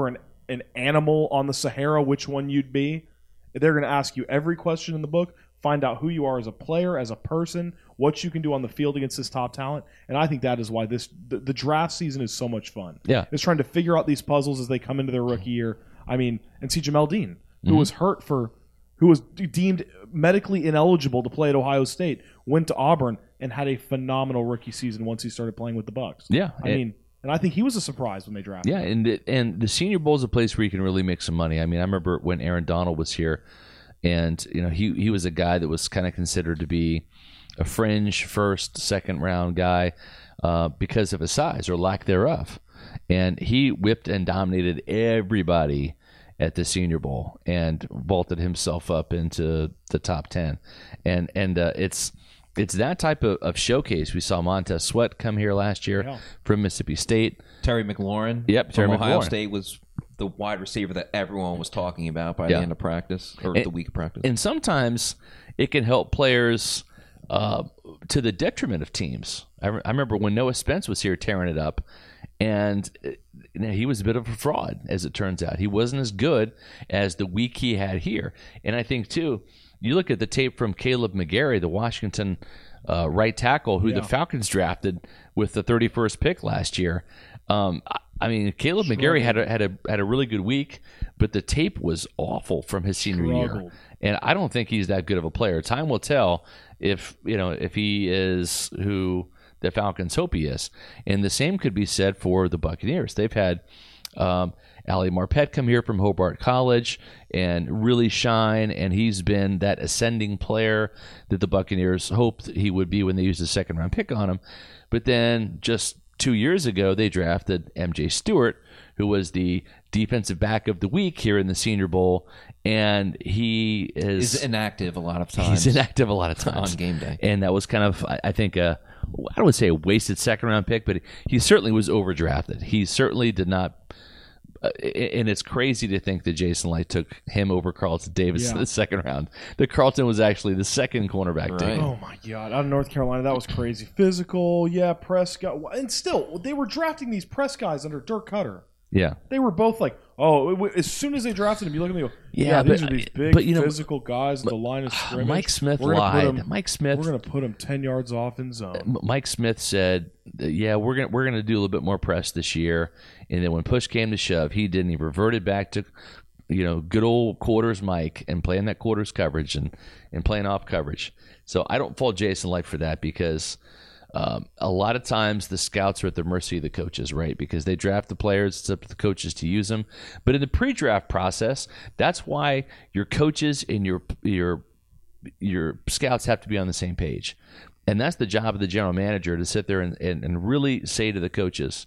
an animal on the Sahara, which one you'd be. They're going to ask you every question in the book, find out who you are as a player, as a person, what you can do on the field against this top talent. And I think that is why this the, the draft season is so much fun. Yeah. It's trying to figure out these puzzles as they come into their rookie year. I mean, and see Jamel Dean, who Mm-hmm. was hurt for, who was deemed medically ineligible to play at Ohio State, went to Auburn and had a phenomenal rookie season once he started playing with the Bucs. Yeah. I and- mean, and I think he was a surprise when they drafted Yeah, him. and the, and the Senior Bowl is a place where you can really make some money. I mean, I remember when Aaron Donald was here, and you know he he was a guy that was kind of considered to be a fringe first, second round guy uh, because of his size or lack thereof, and he whipped and dominated everybody at the Senior Bowl and vaulted himself up into the top ten, and and uh, it's. It's that type of, of showcase. We saw Montez Sweat come here last year Yeah. from Mississippi State. Terry McLaurin Yep, from Terry Ohio McLaurin. State was the wide receiver that everyone was talking about by Yeah. the end of practice or And- the week of practice. And sometimes it can help players uh, to the detriment of teams. I, re- I remember when Noah Spence was here tearing it up, and uh, you know, he was a bit of a fraud, as it turns out. He wasn't as good as the week he had here. And I think, too, you look at the tape from Caleb McGarry, the Washington uh, right tackle, who Yeah. the Falcons drafted with the thirty-first pick last year. Um, I- I mean, Caleb McGarry had a, had a had a really good week, but the tape was awful from his senior year, Struggled. and I don't think he's that good of a player. Time will tell if you know if he is who the Falcons hope he is. And the same could be said for the Buccaneers. They've had um, Ali Marpet come here from Hobart College and really shine, and he's been that ascending player that the Buccaneers hoped he would be when they used a second round pick on him. But then just two years ago, they drafted M J Stewart, who was the defensive back of the week here in the Senior Bowl, and he is He's inactive a lot of times. He's inactive a lot of times on game day. and that was kind of, I I think, a I don't want to say a wasted second round pick, but he certainly was overdrafted. He certainly did not. Uh, and it's crazy to think that Jason Light took him over Carlton Davis in Yeah. the second round. The Carlton was actually the second cornerback Right. taken. Oh my God! Out of North Carolina, that was crazy. Physical, yeah. Press guy, and still they were drafting these press guys under Dirk Cutter. Yeah. They were both like, oh, it, w- as soon as they drafted him, you look at them and go, Yeah, yeah, these but- are these big but, you know, physical guys at the line of scrimmage. Mike Smith We're gonna put lied. him- Mike Smith. We're going to put him ten yards off in zone. M- Mike Smith said, "Yeah, we're gonna we're gonna do a little bit more press this year." And then when push came to shove, he didn't. He reverted back to, you know, good old quarters Mike and playing that quarters coverage and and playing off coverage. So I don't fault Jason Light for that because um, a lot of times the scouts are at the mercy of the coaches, right? Because they draft the players, it's up to the coaches to use them. But in the pre-draft process, that's why your coaches and your your your scouts have to be on the same page. And that's the job of the general manager, to sit there and, and, and really say to the coaches,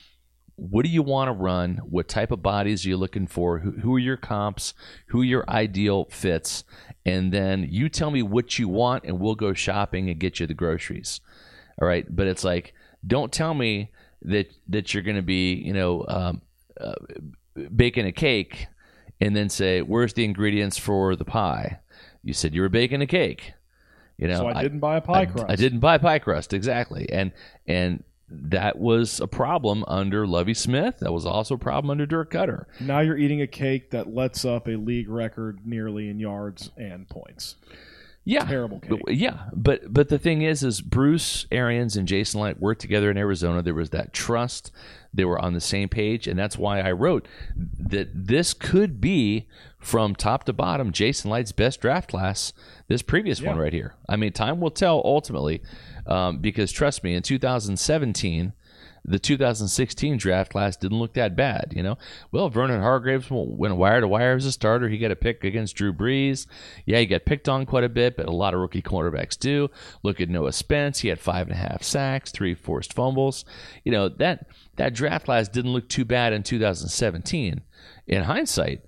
what do you want to run? What type of bodies are you looking for? Who, who are your comps? Who are your ideal fits? And then you tell me what you want, and we'll go shopping and get you the groceries. All right. But it's like, don't tell me that, that you're going to be, you know, um, uh, baking a cake and then say, where's the ingredients for the pie? You said you were baking a cake. You know, So I didn't buy a pie I, crust. I didn't buy pie crust, exactly. And and that was a problem under Lovie Smith. That was also a problem under Dirk Cutter. Now you're eating a cake that lets up a league record nearly in yards and points. Yeah, Terrible cake. But- yeah, but but the thing is, is Bruce Arians and Jason Light worked together in Arizona. There was that trust. They were on the same page, and that's why I wrote that this could be, from top to bottom, Jason Light's best draft class. This previous one Yeah. right here. I mean, time will tell ultimately, um, because trust me, in two thousand seventeen. The two thousand sixteen draft class didn't look that bad, you know. Well, Vernon Hargreaves went wire to wire as a starter. He got a pick against Drew Brees. Yeah, he got picked on quite a bit, but a lot of rookie quarterbacks do. Look at Noah Spence. He had five and a half sacks, three forced fumbles. You know, that that draft class didn't look too bad in two thousand seventeen. In hindsight,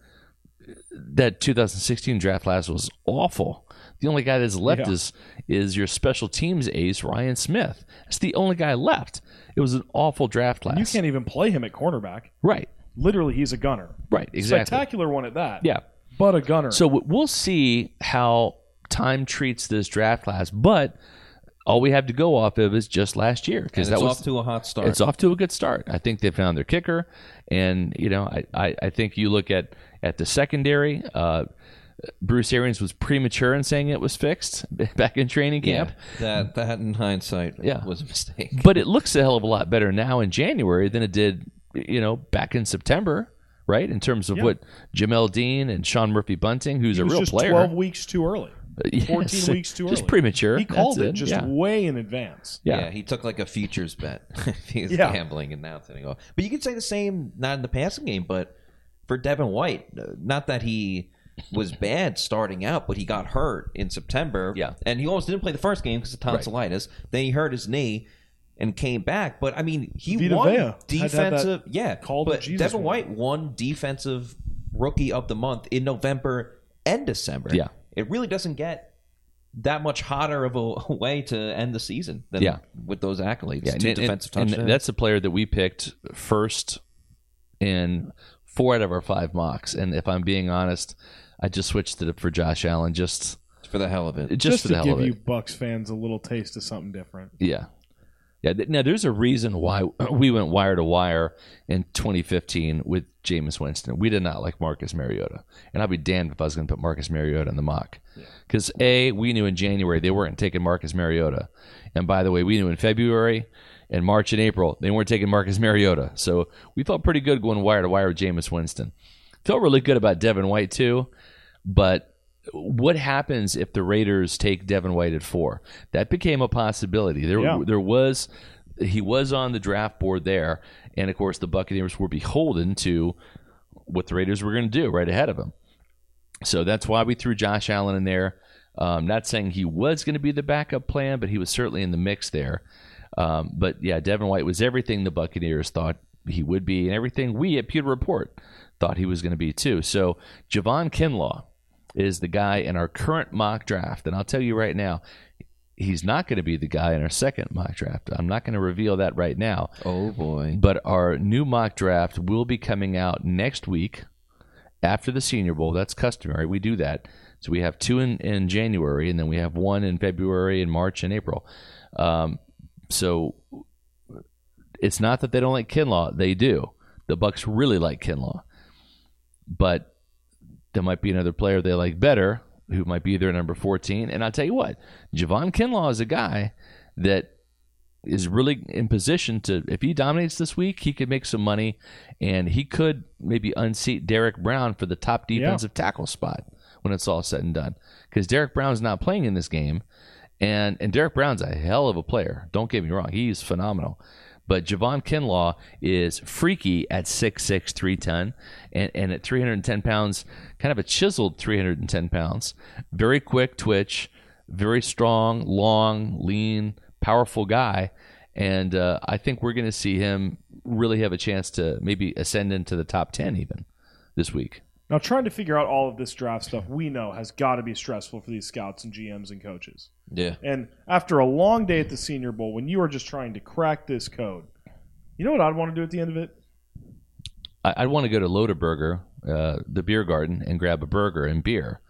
that two thousand sixteen draft class was awful. The only guy that's left Yeah. is is your special teams ace, Ryan Smith. That's the only guy left. It was an awful draft class. You can't even play him at cornerback. Right. Literally, he's a gunner. Right, exactly. Spectacular one at that. Yeah. But a gunner. So w- we'll see how time treats this draft class. But all we have to go off of is just last year because And that it's was off to a hot start. It's off to a good start. I think they found their kicker, and you know, I, I, I think you look at at the secondary. Uh, Bruce Arians was premature in saying it was fixed back in training camp. Yeah, that that in hindsight Yeah. was a mistake. But it looks a hell of a lot better now in January than it did, you know, back in September, right? In terms of Yeah. what Jamel Dean and Sean Murphy Bunting, who's He a was real just player, twelve weeks too early. Yes. fourteen weeks too early. Just premature. He called That's it just yeah. way in advance. Yeah. Yeah. he took like a futures bet. He was Yeah. gambling and now it's hitting off. But you could say the same, not in the passing game, but for Devin White. Not that he was bad starting out, but he got hurt in September. Yeah. And he almost didn't play the first game because of tonsillitis. Then he hurt his knee and came back. But, I mean, he Vita won Vea had that defensive. Yeah. call to but Jesus Devin one. White won defensive rookie of the month in November and December. Yeah. It really doesn't get that much hotter of a way to end the season than Yeah. with those accolades. Yeah, Two and, defensive and, touchdowns. and that's a player that we picked first in four out of our five mocks. And if I'm being honest, I just switched it for Josh Allen just for the hell of it. just, Just for to the hell give of it. you Bucks fans a little taste of something different. Yeah. Yeah. th- Now, there's a reason why we went wire to wire in twenty fifteen with Jameis Winston. We did not like Marcus Mariota. And I'll be damned if I was going to put Marcus Mariota in the mock. Because, A, we knew in January they weren't taking Marcus Mariota. And by the way, we knew in February and March and April they weren't taking Marcus Mariota. So we felt pretty good going wire to wire with Jameis Winston. Felt really good about Devin White, too. But what happens if the Raiders take Devin White at four? That became a possibility. There, Yeah. there was, he was on the draft board there, and of course the Buccaneers were beholden to what the Raiders were going to do right ahead of them. So that's why we threw Josh Allen in there. Um, not saying he was going to be the backup plan, but he was certainly in the mix there. Um, but yeah, Devin White was everything the Buccaneers thought he would be, and everything we at Pewter Report thought he was going to be too. So Javon Kinlaw is the guy in our current mock draft. And I'll tell you right now, he's not going to be the guy in our second mock draft. I'm not going to reveal that right now. Oh, boy. But our new mock draft will be coming out next week after the Senior Bowl. That's customary. We do that. So we have two in, in January, and then we have one in February and March and April. Um, so it's not that they don't like Kinlaw. They do. The Bucs really like Kinlaw. But there might be another player they like better who might be their number fourteen. And I'll tell you what, Javon Kinlaw is a guy that is really in position to, if he dominates this week, he could make some money, and he could maybe unseat Derek Brown for the top defensive yeah. tackle spot when it's all said and done. Because Derek Brown's not playing in this game, and, and Derek Brown's a hell of a player. Don't get me wrong. He's phenomenal. But Javon Kinlaw is freaky at six six, three ten, and, and at three hundred ten pounds, kind of a chiseled three hundred ten pounds. Very quick twitch, very strong, long, lean, powerful guy. And uh, I think we're going to see him really have a chance to maybe ascend into the top ten even this week. Now, trying to figure out all of this draft stuff we know has got to be stressful for these scouts and G Ms and coaches. Yeah. And after a long day at the Senior Bowl, when you are just trying to crack this code, you know what I'd want to do at the end of it? I, I'd want to go to Lodaburger, uh, the beer garden, and grab a burger and beer.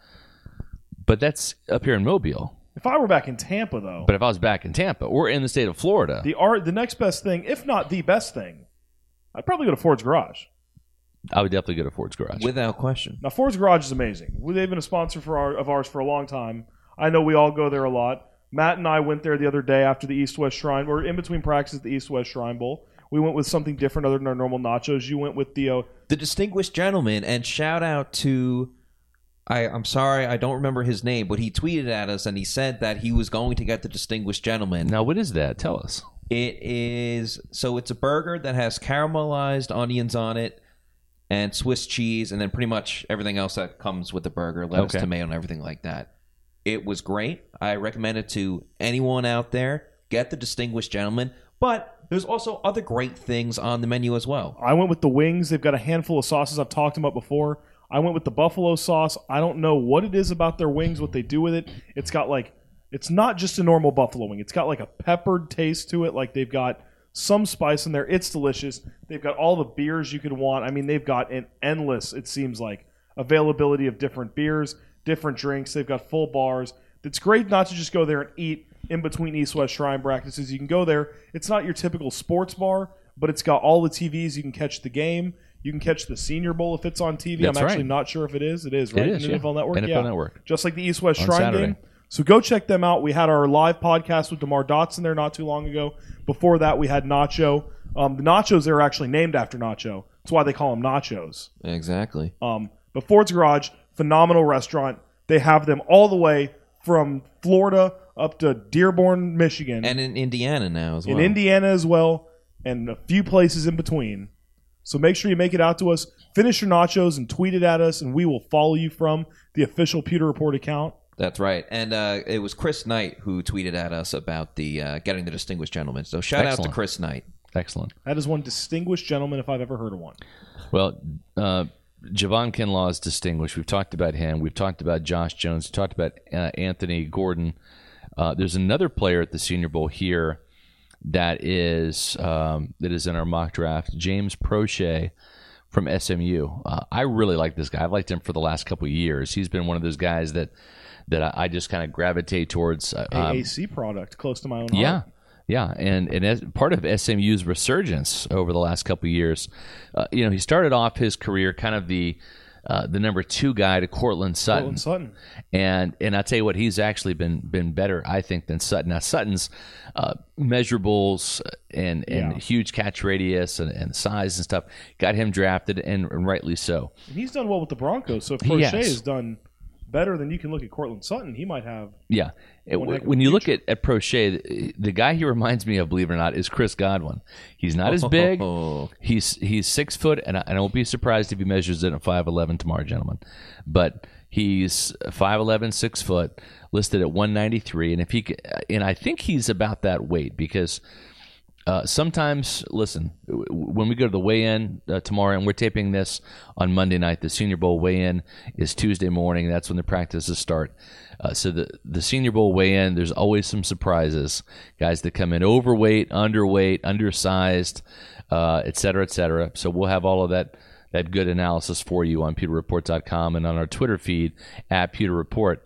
But that's up here in Mobile. If I were back in Tampa, though. But if I was back in Tampa or in the state of Florida. The art, the next best thing, if not the best thing, I'd probably go to Ford's Garage. I would definitely go to Ford's Garage. Without question. Now, Ford's Garage is amazing. They've been a sponsor for our, of ours for a long time. I know we all go there a lot. Matt and I went there the other day after the East-West Shrine, or in between practices at the East-West Shrine Bowl. We went with something different other than our normal nachos. You went with the... Uh, the Distinguished Gentleman, and shout out to... I, I'm sorry, I don't remember his name, but he tweeted at us and he said that he was going to get the Distinguished Gentleman. Now, what is that? Tell us. It is... So it's a burger that has caramelized onions on it, and Swiss cheese, and then pretty much everything else that comes with the burger, lettuce, Okay. tomato, and everything like that. It was great. I recommend it to anyone out there. Get the Distinguished Gentleman. But there's also other great things on the menu as well. I went with the wings. They've got a handful of sauces I've talked about before. I went with the buffalo sauce. I don't know what it is about their wings, what they do with it. It's got like, it's not just a normal buffalo wing. It's got like a peppered taste to it. Like they've got some spice in there. It's delicious. They've got all the beers you could want. I mean, they've got an endless, it seems like, availability of different beers, different drinks. They've got full bars. It's great not to just go there and eat in between East-West Shrine practices. You can go there. It's not your typical sports bar, but it's got all the T Vs. You can catch the game. You can catch the Senior Bowl if it's on T V. That's I'm actually right. not sure if it is. It is, right? It is, in yeah. N F L Network? N F L yeah. Network. Just like the East-West On Shrine Saturday. game. So go check them out. We had our live podcast with DeMar Dotson there not too long ago. Before that, we had Nacho. Um, the nachos, they were actually named after Nacho. That's why they call them nachos. Exactly. Um, but Ford's Garage, phenomenal restaurant. They have them all the way from Florida up to Dearborn, Michigan. And in Indiana now as well. in Indiana as well, and a few places in between. So make sure you make it out to us. Finish your nachos and tweet it at us, and we will follow you from the official Pewter Report account. That's right. And uh, it was Chris Knight who tweeted at us about the uh, getting the Distinguished Gentleman. So shout out Excellent. to Chris Knight. Excellent. That is one distinguished gentleman if I've ever heard of one. Well, uh, Javon Kinlaw is distinguished. We've talked about him. We've talked about Josh Jones. We've talked about uh, Anthony Gordon. Uh, there's another player at the Senior Bowl here that is um, that is in our mock draft, James Prochet from S M U. Uh, I really like this guy. I've liked him for the last couple of years. He's been one of those guys that that I, I just kind of gravitate towards. Uh, um, A A C product, close to my own heart. yeah. Yeah, and, and as part of S M U's resurgence over the last couple of years, uh, you know, he started off his career kind of the uh, the number two guy to Cortland Sutton. Cortland Sutton. And and I tell you what, he's actually been been better, I think, than Sutton. Now Sutton's uh, measurables and and Yeah. huge catch radius and, and size and stuff got him drafted, and, and rightly so. And he's done well with the Broncos, so if He Crochet has. has done better than you can look at Cortland Sutton, he might have. Yeah. It- One heck of a when you look at, at Prochet, the, the guy he reminds me of, believe it or not, is Chris Godwin. He's not as big. Oh. He's he's six foot, and I, and I won't be surprised if he measures it at five eleven tomorrow, gentlemen. But he's five eleven, six foot, listed at one ninety-three, and if he c- and I think he's about that weight because uh, sometimes, listen, w- when we go to the weigh-in uh, tomorrow, and we're taping this on Monday night, the Senior Bowl weigh-in is Tuesday morning. That's when the practices start. Uh, so the the Senior Bowl weigh-in, there's always some surprises. Guys that come in overweight, underweight, undersized, uh, et cetera, et cetera. So we'll have all of that that good analysis for you on pewter report dot com and on our Twitter feed at Pewter Report.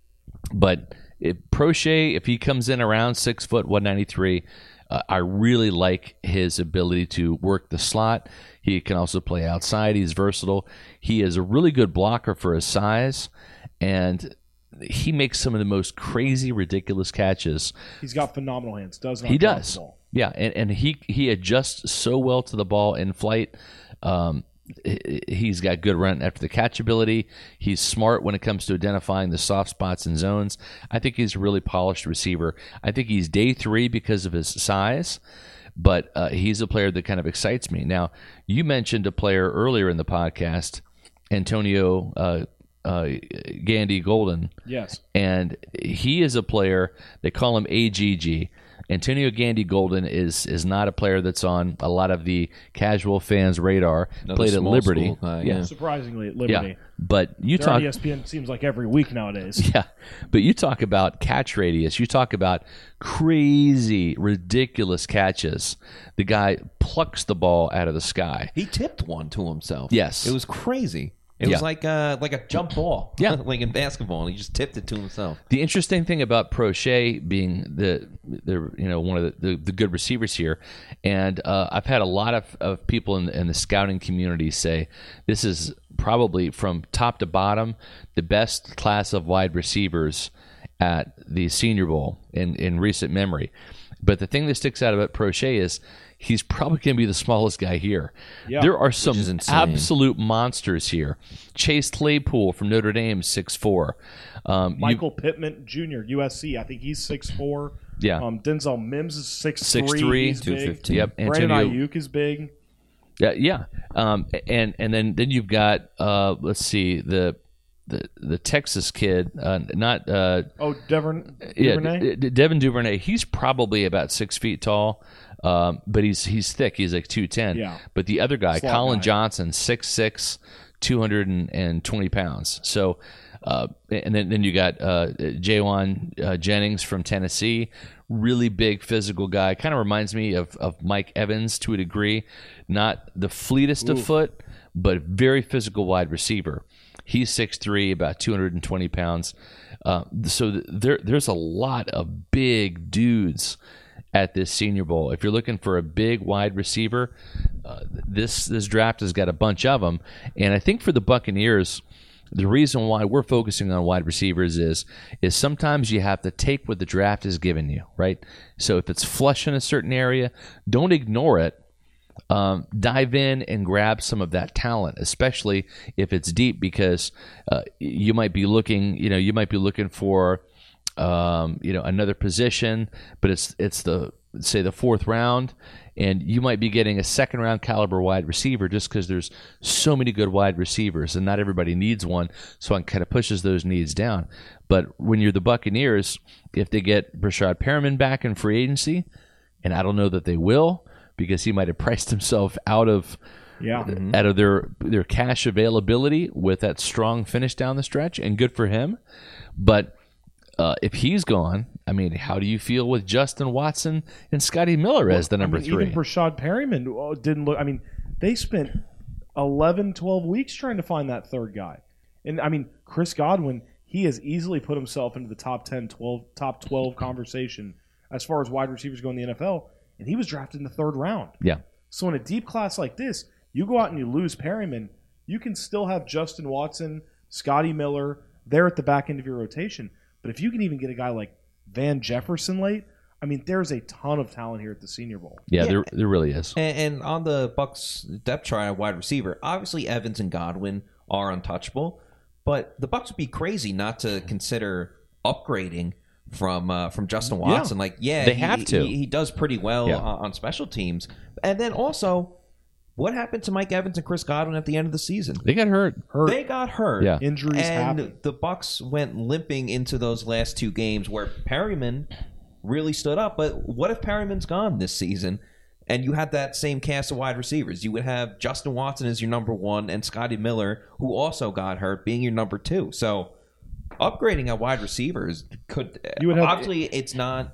But if Prochet, if he comes in around six foot, one ninety-three, uh, I really like his ability to work the slot. He can also play outside. He's versatile. He is a really good blocker for his size, and he makes some of the most crazy, ridiculous catches. He's got phenomenal hands. Does not He drop does. the ball. Yeah, and, and he he adjusts so well to the ball in flight. Um, he- he's got good run after the catch ability. He's smart when it comes to identifying the soft spots and zones. I think he's a really polished receiver. I think he's day three because of his size, but uh, he's a player that kind of excites me. Now, you mentioned a player earlier in the podcast, Antonio uh, uh, Gandy Golden. Yes. And he is a player, they call him A G G. Antonio Gandy Golden is is not a player that's on a lot of the casual fans' radar. Another Played at small Liberty. school guy, yeah. yeah. Surprisingly at Yeah. Liberty. But you They're talk on E S P N seems like every week nowadays. Yeah. But you talk about catch radius, you talk about crazy, ridiculous catches. The guy plucks the ball out of the sky. He tipped one to himself. Yes. It was crazy. It Yeah. was like uh, like a jump ball. Yeah. like in basketball, and he just tipped it to himself. The interesting thing about Prochet being the the you know one of the, the, the good receivers here, and uh, I've had a lot of, of people in the, in the scouting community say this is probably from top to bottom the best class of wide receivers at the Senior Bowl in, in recent memory. But the thing that sticks out about Prochet is he's probably going to be the smallest guy here. Yeah. There are some is insane. absolute monsters here. Chase Claypool from Notre Dame, six foot four. Um, you- Michael Pittman Junior, U S C. I think he's six foot four. Yeah. Um, Denzel Mims is six foot three. six three, He's two big. fifteen. Yep, Brandon Antonio. Ayuk is big. Yeah, yeah. Um, and and then, then you've got uh, let's see the the the Texas kid, uh, not uh, Oh, Devon yeah, Duvernay? D- D- Devin Duvernay. He's probably about six feet tall, um, but he's he's thick. He's like two ten. Yeah. But the other guy, Slot Colin guy. Johnson, six six, two hundred and twenty pounds. So. Uh, and then, then you got uh, Jawan uh, Jennings from Tennessee, really big physical guy. Kind of reminds me of, of Mike Evans to a degree. Not the fleetest of foot, but very physical wide receiver. He's six three, about two hundred twenty pounds. Uh, so th- there, there's a lot of big dudes at this Senior Bowl. If you're looking for a big wide receiver, uh, this this draft has got a bunch of them. And I think for the Buccaneers, the reason why we're focusing on wide receivers is is sometimes you have to take what the draft has given you, right? So if it's flush in a certain area, don't ignore it. Um, dive in and grab some of that talent, especially if it's deep, because uh, you might be looking, you know, you might be looking for, um, you know, another position, but it's it's the say the fourth round, and you might be getting a second round caliber wide receiver just because there's so many good wide receivers, and not everybody needs one, so it kind of pushes those needs down. But when you're the Buccaneers, if they get Brashad Perriman back in free agency, and I don't know that they will, because he might have priced himself out of Yeah. mm-hmm. out of their their cash availability with that strong finish down the stretch, and good for him. But uh, if he's gone, I mean, how do you feel with Justin Watson and Scotty Miller as the number I mean, three? Even Brashad Perriman oh, didn't look. I mean, they spent eleven, twelve weeks trying to find that third guy. And, I mean, Chris Godwin, he has easily put himself into the top ten, twelve, top twelve conversation as far as wide receivers go in the N F L. And he was drafted in the third round. Yeah. So in a deep class like this, you go out and you lose Perryman, you can still have Justin Watson, Scotty Miller there at the back end of your rotation. But if you can even get a guy like Van Jefferson late, I mean, there's a ton of talent here at the Senior Bowl. Yeah, Yeah. there there really is. And, and on the Bucks depth chart at wide receiver, obviously Evans and Godwin are untouchable, but the Bucks would be crazy not to consider upgrading from uh, from Justin Watson. Yeah. Like, yeah, They he, have to. He, he does pretty well Yeah. on, on special teams. And then also, what happened to Mike Evans and Chris Godwin at the end of the season? They got hurt. Hurt. They got hurt. Yeah. Injuries and happen. the Bucks went limping into those last two games where Perryman really stood up. But what if Perryman's gone this season and you had that same cast of wide receivers? You would have Justin Watson as your number one and Scotty Miller, who also got hurt, being your number two. So upgrading at wide receivers could You would have- obviously it's not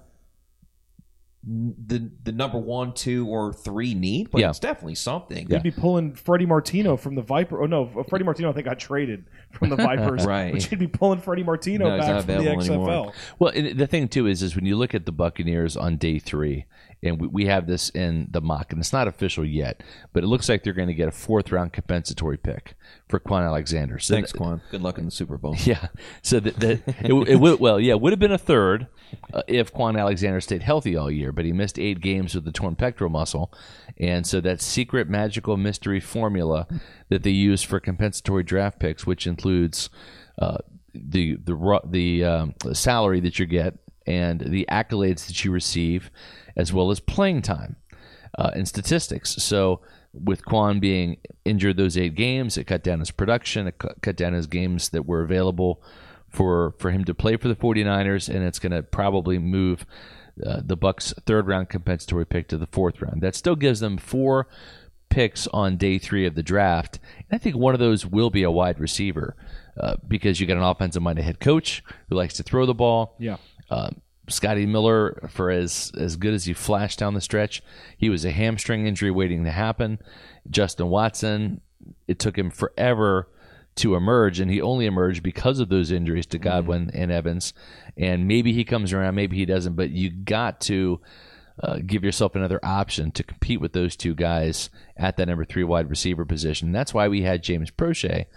the the number one, two, or three need, but Yeah. it's definitely something. You'd be pulling Freddie Martino from the Viper. Oh, no. Freddie Martino, I think, got traded from the Vipers. Right. But you'd be pulling Freddie Martino No, he's back not from the available X F L. anymore. Well, and the thing too is, is when you look at the Buccaneers on day three, and we, we have this in the mock, and it's not official yet, but it looks like they're going to get a fourth round compensatory pick for Quan Alexander. So Thanks, th- Quan. Good luck in the Super Bowl. Yeah. So that, that it, it would well, yeah, it would have been a third uh, if Quan Alexander stayed healthy all year, but he missed eight games with the torn pectoral muscle, and so that secret magical mystery formula that they use for compensatory draft picks, which includes uh, the the ru- the um, salary that you get and the accolades that you receive, as well as playing time uh, and statistics. So with Quan being injured those eight games, it cut down his production, it cut cut down his games that were available for, for him to play for the 49ers, and it's going to probably move uh, the Bucs' third round compensatory pick to the fourth round. That still gives them four picks on day three of the draft. And I think one of those will be a wide receiver uh, because you got an offensive-minded head coach who likes to throw the ball. Yeah. Um, Scotty Miller, for as, as good as he flashed down the stretch, he was a hamstring injury waiting to happen. Justin Watson, it took him forever to emerge, and he only emerged because of those injuries to Godwin mm-hmm. and Evans. And maybe he comes around, maybe he doesn't, but you got to uh, give yourself another option to compete with those two guys at that number three wide receiver position. And that's why we had James Prochet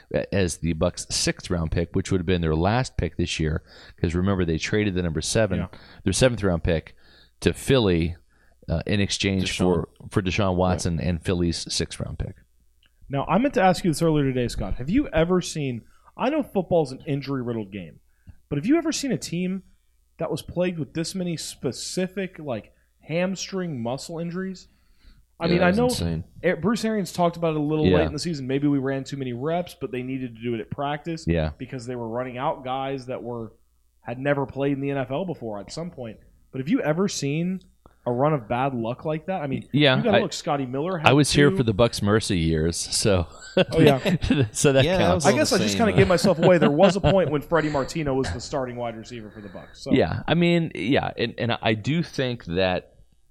as the Bucs' sixth round pick, which would have been their last pick this year. Because remember, they traded the number seven, yeah. their seventh round pick, to Philly uh, in exchange Deshaun. for for Deshaun Watson yeah. and Philly's sixth round pick. Now, I meant to ask you this earlier today, Scott. Have you ever seen? I know football's an injury-riddled game, but have you ever seen a team that was plagued with this many specific, like hamstring muscle injuries? I Yeah, mean, that I was know insane. Bruce Arians talked about it a little Yeah. late in the season. Maybe we ran too many reps, but they needed to do it at practice Yeah. because they were running out guys that were had never played in the N F L before at some point. But have you ever seen a run of bad luck like that? I mean, Yeah, you got to I- look. Scotty Miller. Had I was here two. for the Bucks Mercy years, so Oh yeah. so that Yeah, that counts. was I guess the I just same, kind of uh, gave myself away. There was a point when Freddie Martino was the starting wide receiver for the Bucs. So. Yeah, I mean, yeah, and, and I do think that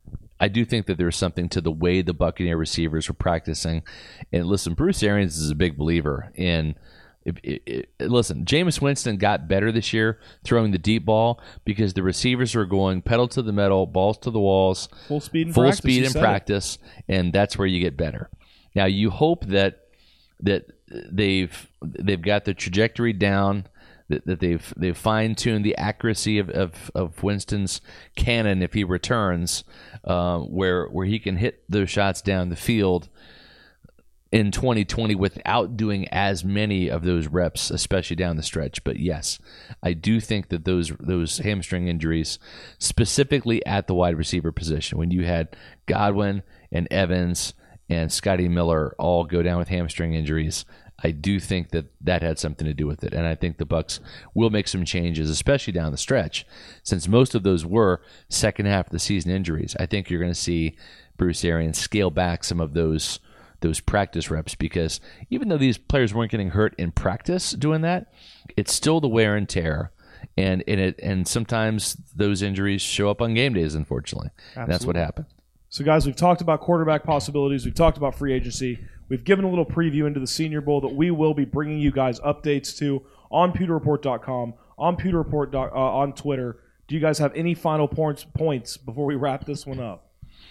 I do think that there's something to the way the Buccaneer receivers were practicing. And listen, Bruce Arians is a big believer in If, it, it, listen, Jameis Winston got better this year throwing the deep ball because the receivers are going pedal to the metal, balls to the walls, full speed in full practice, speed you in said it. practice, and that's where you get better. Now you hope that that they've they've got the trajectory down, that, that they've they've fine tuned the accuracy of, of, of Winston's cannon if he returns, uh, where where he can hit those shots down the field in twenty twenty without doing as many of those reps, especially down the stretch. But yes, I do think that those those hamstring injuries, specifically at the wide receiver position, when you had Godwin and Evans and Scotty Miller all go down with hamstring injuries, I do think that that had something to do with it. And I think the Bucs will make some changes, especially down the stretch, since most of those were second half of the season injuries. I think you're going to see Bruce Arians scale back some of those those practice reps, because even though these players weren't getting hurt in practice doing that, it's still the wear and tear, and and it and sometimes those injuries show up on game days, unfortunately. And that's what happened. So guys, we've talked about quarterback possibilities, we've talked about free agency, we've given a little preview into the Senior Bowl that we will be bringing you guys updates to on pewter report dot com, on pewter report uh, on Twitter. Do you guys have any final points points before we wrap this one up?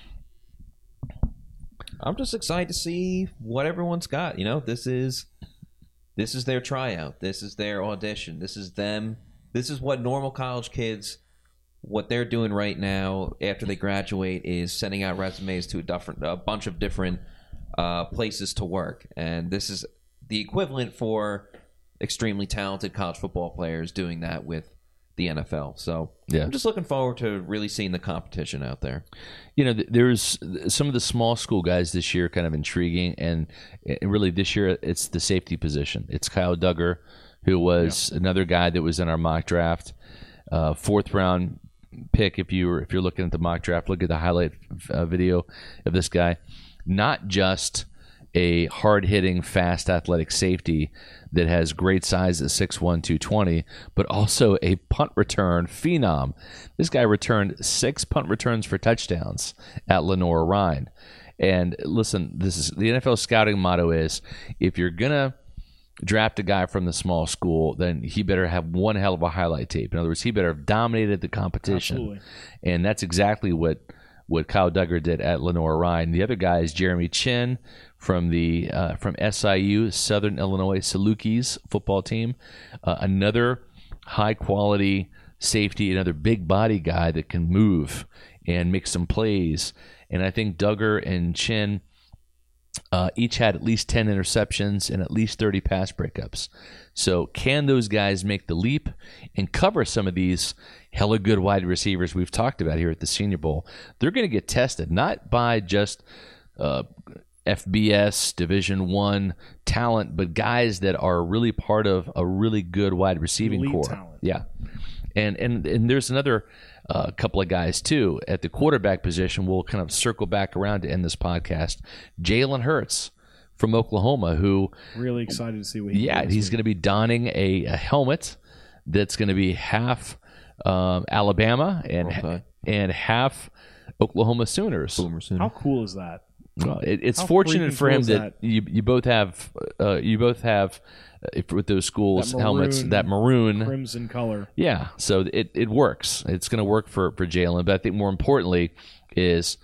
I'm just excited to see what everyone's got. You know, this is this is their tryout. This is their audition. This is them. This is what normal college kids, what they're doing right now after they graduate, is sending out resumes to a different, a bunch of different uh, places to work. And this is the equivalent for extremely talented college football players doing that with the N F L. So yeah. I'm just looking forward to really seeing the competition out there. You know, there's some of the small school guys this year kind of intriguing, and really this year it's the safety position. It's Kyle Duggar, who was yeah. another guy that was in our mock draft, uh, fourth round pick. If you were, if you're looking at the mock draft, look at the highlight uh, video of this guy. Not just a hard-hitting, fast, athletic safety that has great size at six one, two twenty, but also a punt return phenom. This guy returned six punt returns for touchdowns at Lenoir-Rhyne. And listen, this is the N F L scouting motto is, if you're going to draft a guy from the small school, then he better have one hell of a highlight tape. In other words, he better have dominated the competition. Absolutely. And that's exactly what what Kyle Duggar did at Lenoir-Rhyne. The other guy is Jeremy Chin from the uh, from S I U, Southern Illinois Salukis football team. Uh, another high-quality safety, another big-body guy that can move and make some plays. And I think Duggar and Chin uh, each had at least ten interceptions and at least thirty pass breakups. So can those guys make the leap and cover some of these hella good wide receivers we've talked about here at the Senior Bowl? They're going to get tested not by just uh, F B S Division One talent, but guys that are really part of a really good wide receiving Elite core. Talent. Yeah, and and and there's another uh, couple of guys too at the quarterback position. We'll kind of circle back around to end this podcast. Jalen Hurts from Oklahoma, who really excited to see what he yeah does he's going to be donning a, a helmet that's going to be half um, Alabama and Okay. and half Oklahoma Sooners. Boomer Sooner. How cool is that? Well, it, it's How fortunate freaking for cool him is that, that? you you both have uh, you both have uh, if, with those schools That helmets maroon- that maroon. Crimson color. Yeah, so it, it works. It's going to work for for Jalen, but I think more importantly is,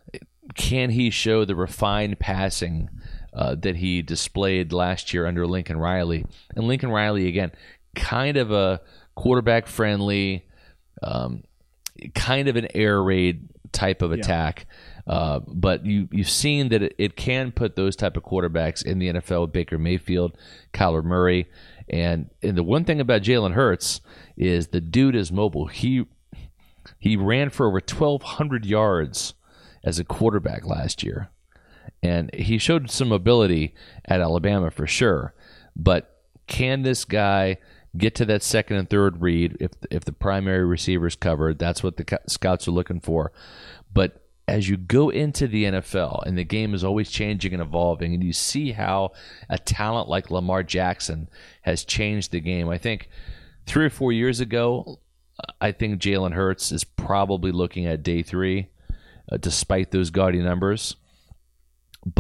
can he show the refined passing uh, that he displayed last year under Lincoln Riley? And Lincoln Riley, again, kind of a quarterback friendly, um, kind of an air raid type of attack. Uh, but you, you've seen that it, it can put those type of quarterbacks in the N F L with Baker Mayfield, Kyler Murray. And, and the one thing about Jalen Hurts is the dude is mobile. He he ran for over twelve hundred yards as a quarterback last year. And he showed some ability at Alabama for sure. But can this guy get to that second and third read if if the primary receiver's covered? That's what the scouts are looking for. But as you go into the N F L, and the game is always changing and evolving, and you see how a talent like Lamar Jackson has changed the game. I think three or four years ago, I think Jalen Hurts is probably looking at day three, uh, despite those gaudy numbers. But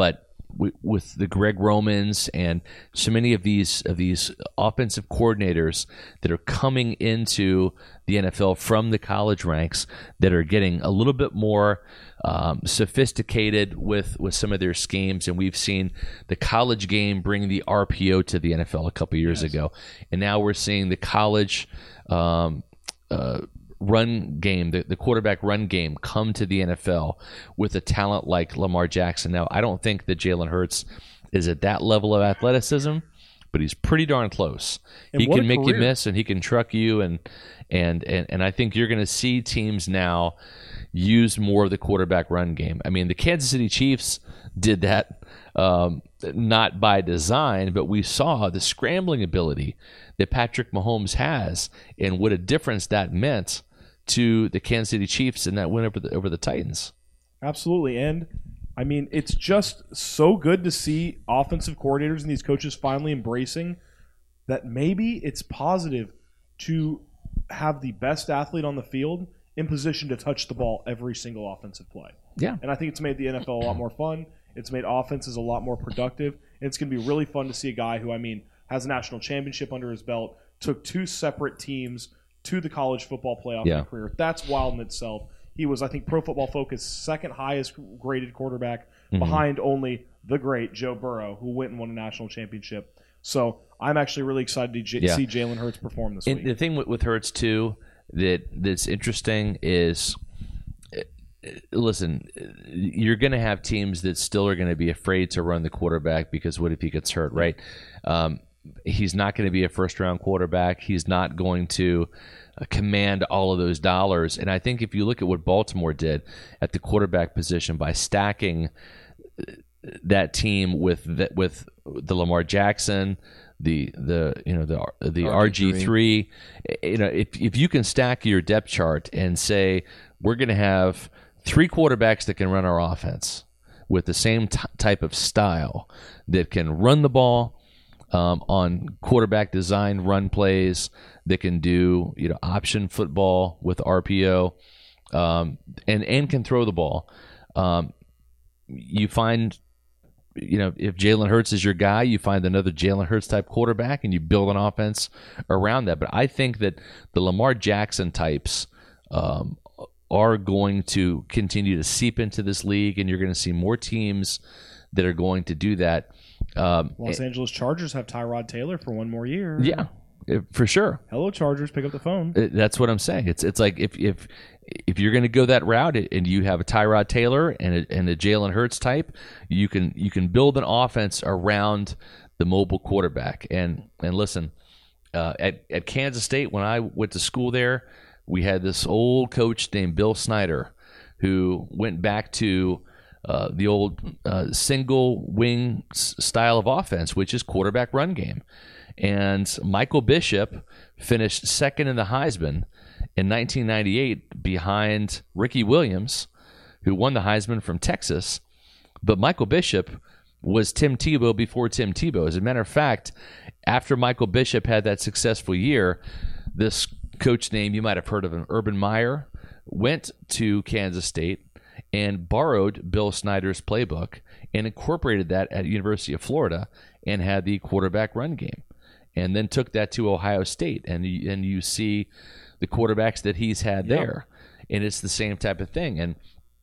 with, with the Greg Romans and so many of these of these offensive coordinators that are coming into the N F L from the college ranks that are getting a little bit more um, sophisticated with, with some of their schemes. And we've seen the college game bring the R P O to the N F L a couple years yes. ago. And now we're seeing the college um, uh, run game, the, the quarterback run game come to the N F L with a talent like Lamar Jackson. Now, I don't think that Jalen Hurts is at that level of athleticism, but he's pretty darn close. And he can make career. you miss, and he can truck you, and and and, and I think you're going to see teams now use more of the quarterback run game. I mean, the Kansas City Chiefs did that um, not by design, but we saw the scrambling ability that Patrick Mahomes has and what a difference that meant to the Kansas City Chiefs in that win over the over the Titans. Absolutely. And I mean, it's just so good to see offensive coordinators and these coaches finally embracing that maybe it's positive to have the best athlete on the field in position to touch the ball every single offensive play. Yeah. And I think it's made the N F L a lot more fun. It's made offenses a lot more productive. And it's going to be really fun to see a guy who, I mean, has a national championship under his belt, took two separate teams to the college football playoff yeah. in career. That's wild in itself. He was, I think, Pro Football Focus second highest graded quarterback mm-hmm. behind only the great Joe Burrow, who went and won a national championship. So I'm actually really excited to j- yeah. see Jalen Hurts perform this and week. The thing with, with Hurts, too, that that's interesting is, listen, you're going to have teams that still are going to be afraid to run the quarterback because what if he gets hurt, right? Um, he's not going to be a first-round quarterback. He's not going to uh, command all of those dollars. And I think if you look at what Baltimore did at the quarterback position by stacking that team with the, with the Lamar Jackson, the the you know the the R G three, you know, if if you can stack your depth chart and say we're going to have three quarterbacks that can run our offense with the same t- type of style that can run the ball um, on quarterback design run plays, that can do you know option football with R P O, um, and and can throw the ball. Um, you find. You know, if Jalen Hurts is your guy, you find another Jalen Hurts type quarterback and you build an offense around that. But I think that the Lamar Jackson types um, are going to continue to seep into this league, and you're going to see more teams that are going to do that. Um, Los Angeles Chargers have Tyrod Taylor for one more year. Yeah, for sure. Hello, Chargers, pick up the phone. That's what I'm saying. It's it's like if if if you're going to go that route and you have a Tyrod Taylor and a, and a Jalen Hurts type, you can you can build an offense around the mobile quarterback. And and listen, uh, at at Kansas State when I went to school there, we had this old coach named Bill Snyder who went back to uh, the old uh, single wing s- style of offense, which is quarterback run game. And Michael Bishop finished second in the Heisman in nineteen ninety-eight behind Ricky Williams, who won the Heisman from Texas. But Michael Bishop was Tim Tebow before Tim Tebow. As a matter of fact, after Michael Bishop had that successful year, this coach name, you might have heard of him, Urban Meyer, went to Kansas State and borrowed Bill Snyder's playbook and incorporated that at University of Florida and had the quarterback run game. And then took that to Ohio State, and you, and you see the quarterbacks that he's had yep. there, and it's the same type of thing. And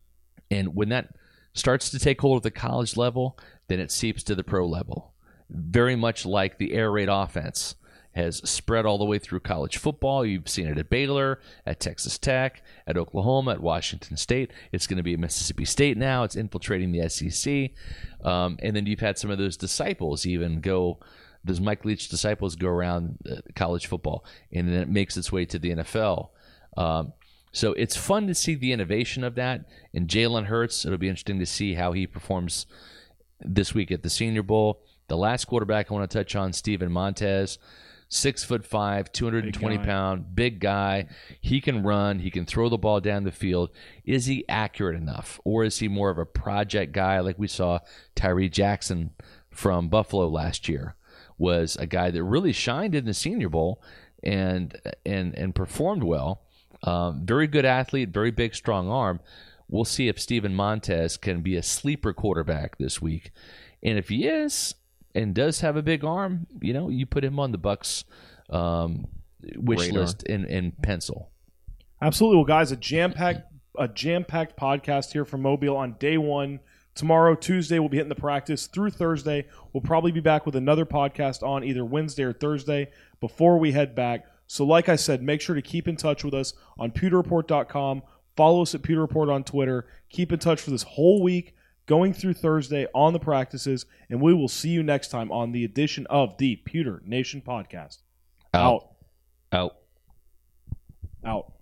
and when that starts to take hold at the college level, then it seeps to the pro level. Very much like the air raid offense has spread all the way through college football. You've seen it at Baylor, at Texas Tech, at Oklahoma, at Washington State. It's going to be at Mississippi State now. It's infiltrating the S E C. Um, and then you've had some of those disciples even go. Does Mike Leach disciples go around uh, college football, and then it makes its way to the N F L? Um, so it's fun to see the innovation of that. And Jalen Hurts, it'll be interesting to see how he performs this week at the Senior Bowl. The last quarterback I want to touch on, Steven Montez, six foot five, two hundred twenty pound, big guy. He can run. He can throw the ball down the field. Is he accurate enough, or is he more of a project guy like we saw Tyree Jackson from Buffalo last year? Was a guy that really shined in the Senior Bowl and and and performed well. Um, very good athlete, very big, strong arm. We'll see if Steven Montez can be a sleeper quarterback this week And if he is and does have a big arm, you know, you put him on the Bucks um, wish Radar. list in, in pencil. Absolutely. Well, guys, a jam-packed a jam-packed podcast here from Mobile on day one. Tomorrow, Tuesday, we'll be hitting the practice through Thursday. We'll probably be back with another podcast on either Wednesday or Thursday before we head back. So like I said, make sure to keep in touch with us on pewter report dot com. Follow us at Pewter Report on Twitter. Keep in touch for this whole week going through Thursday on the practices, and we will see you next time on the edition of the Pewter Nation Podcast. Out. Out. Out. Out.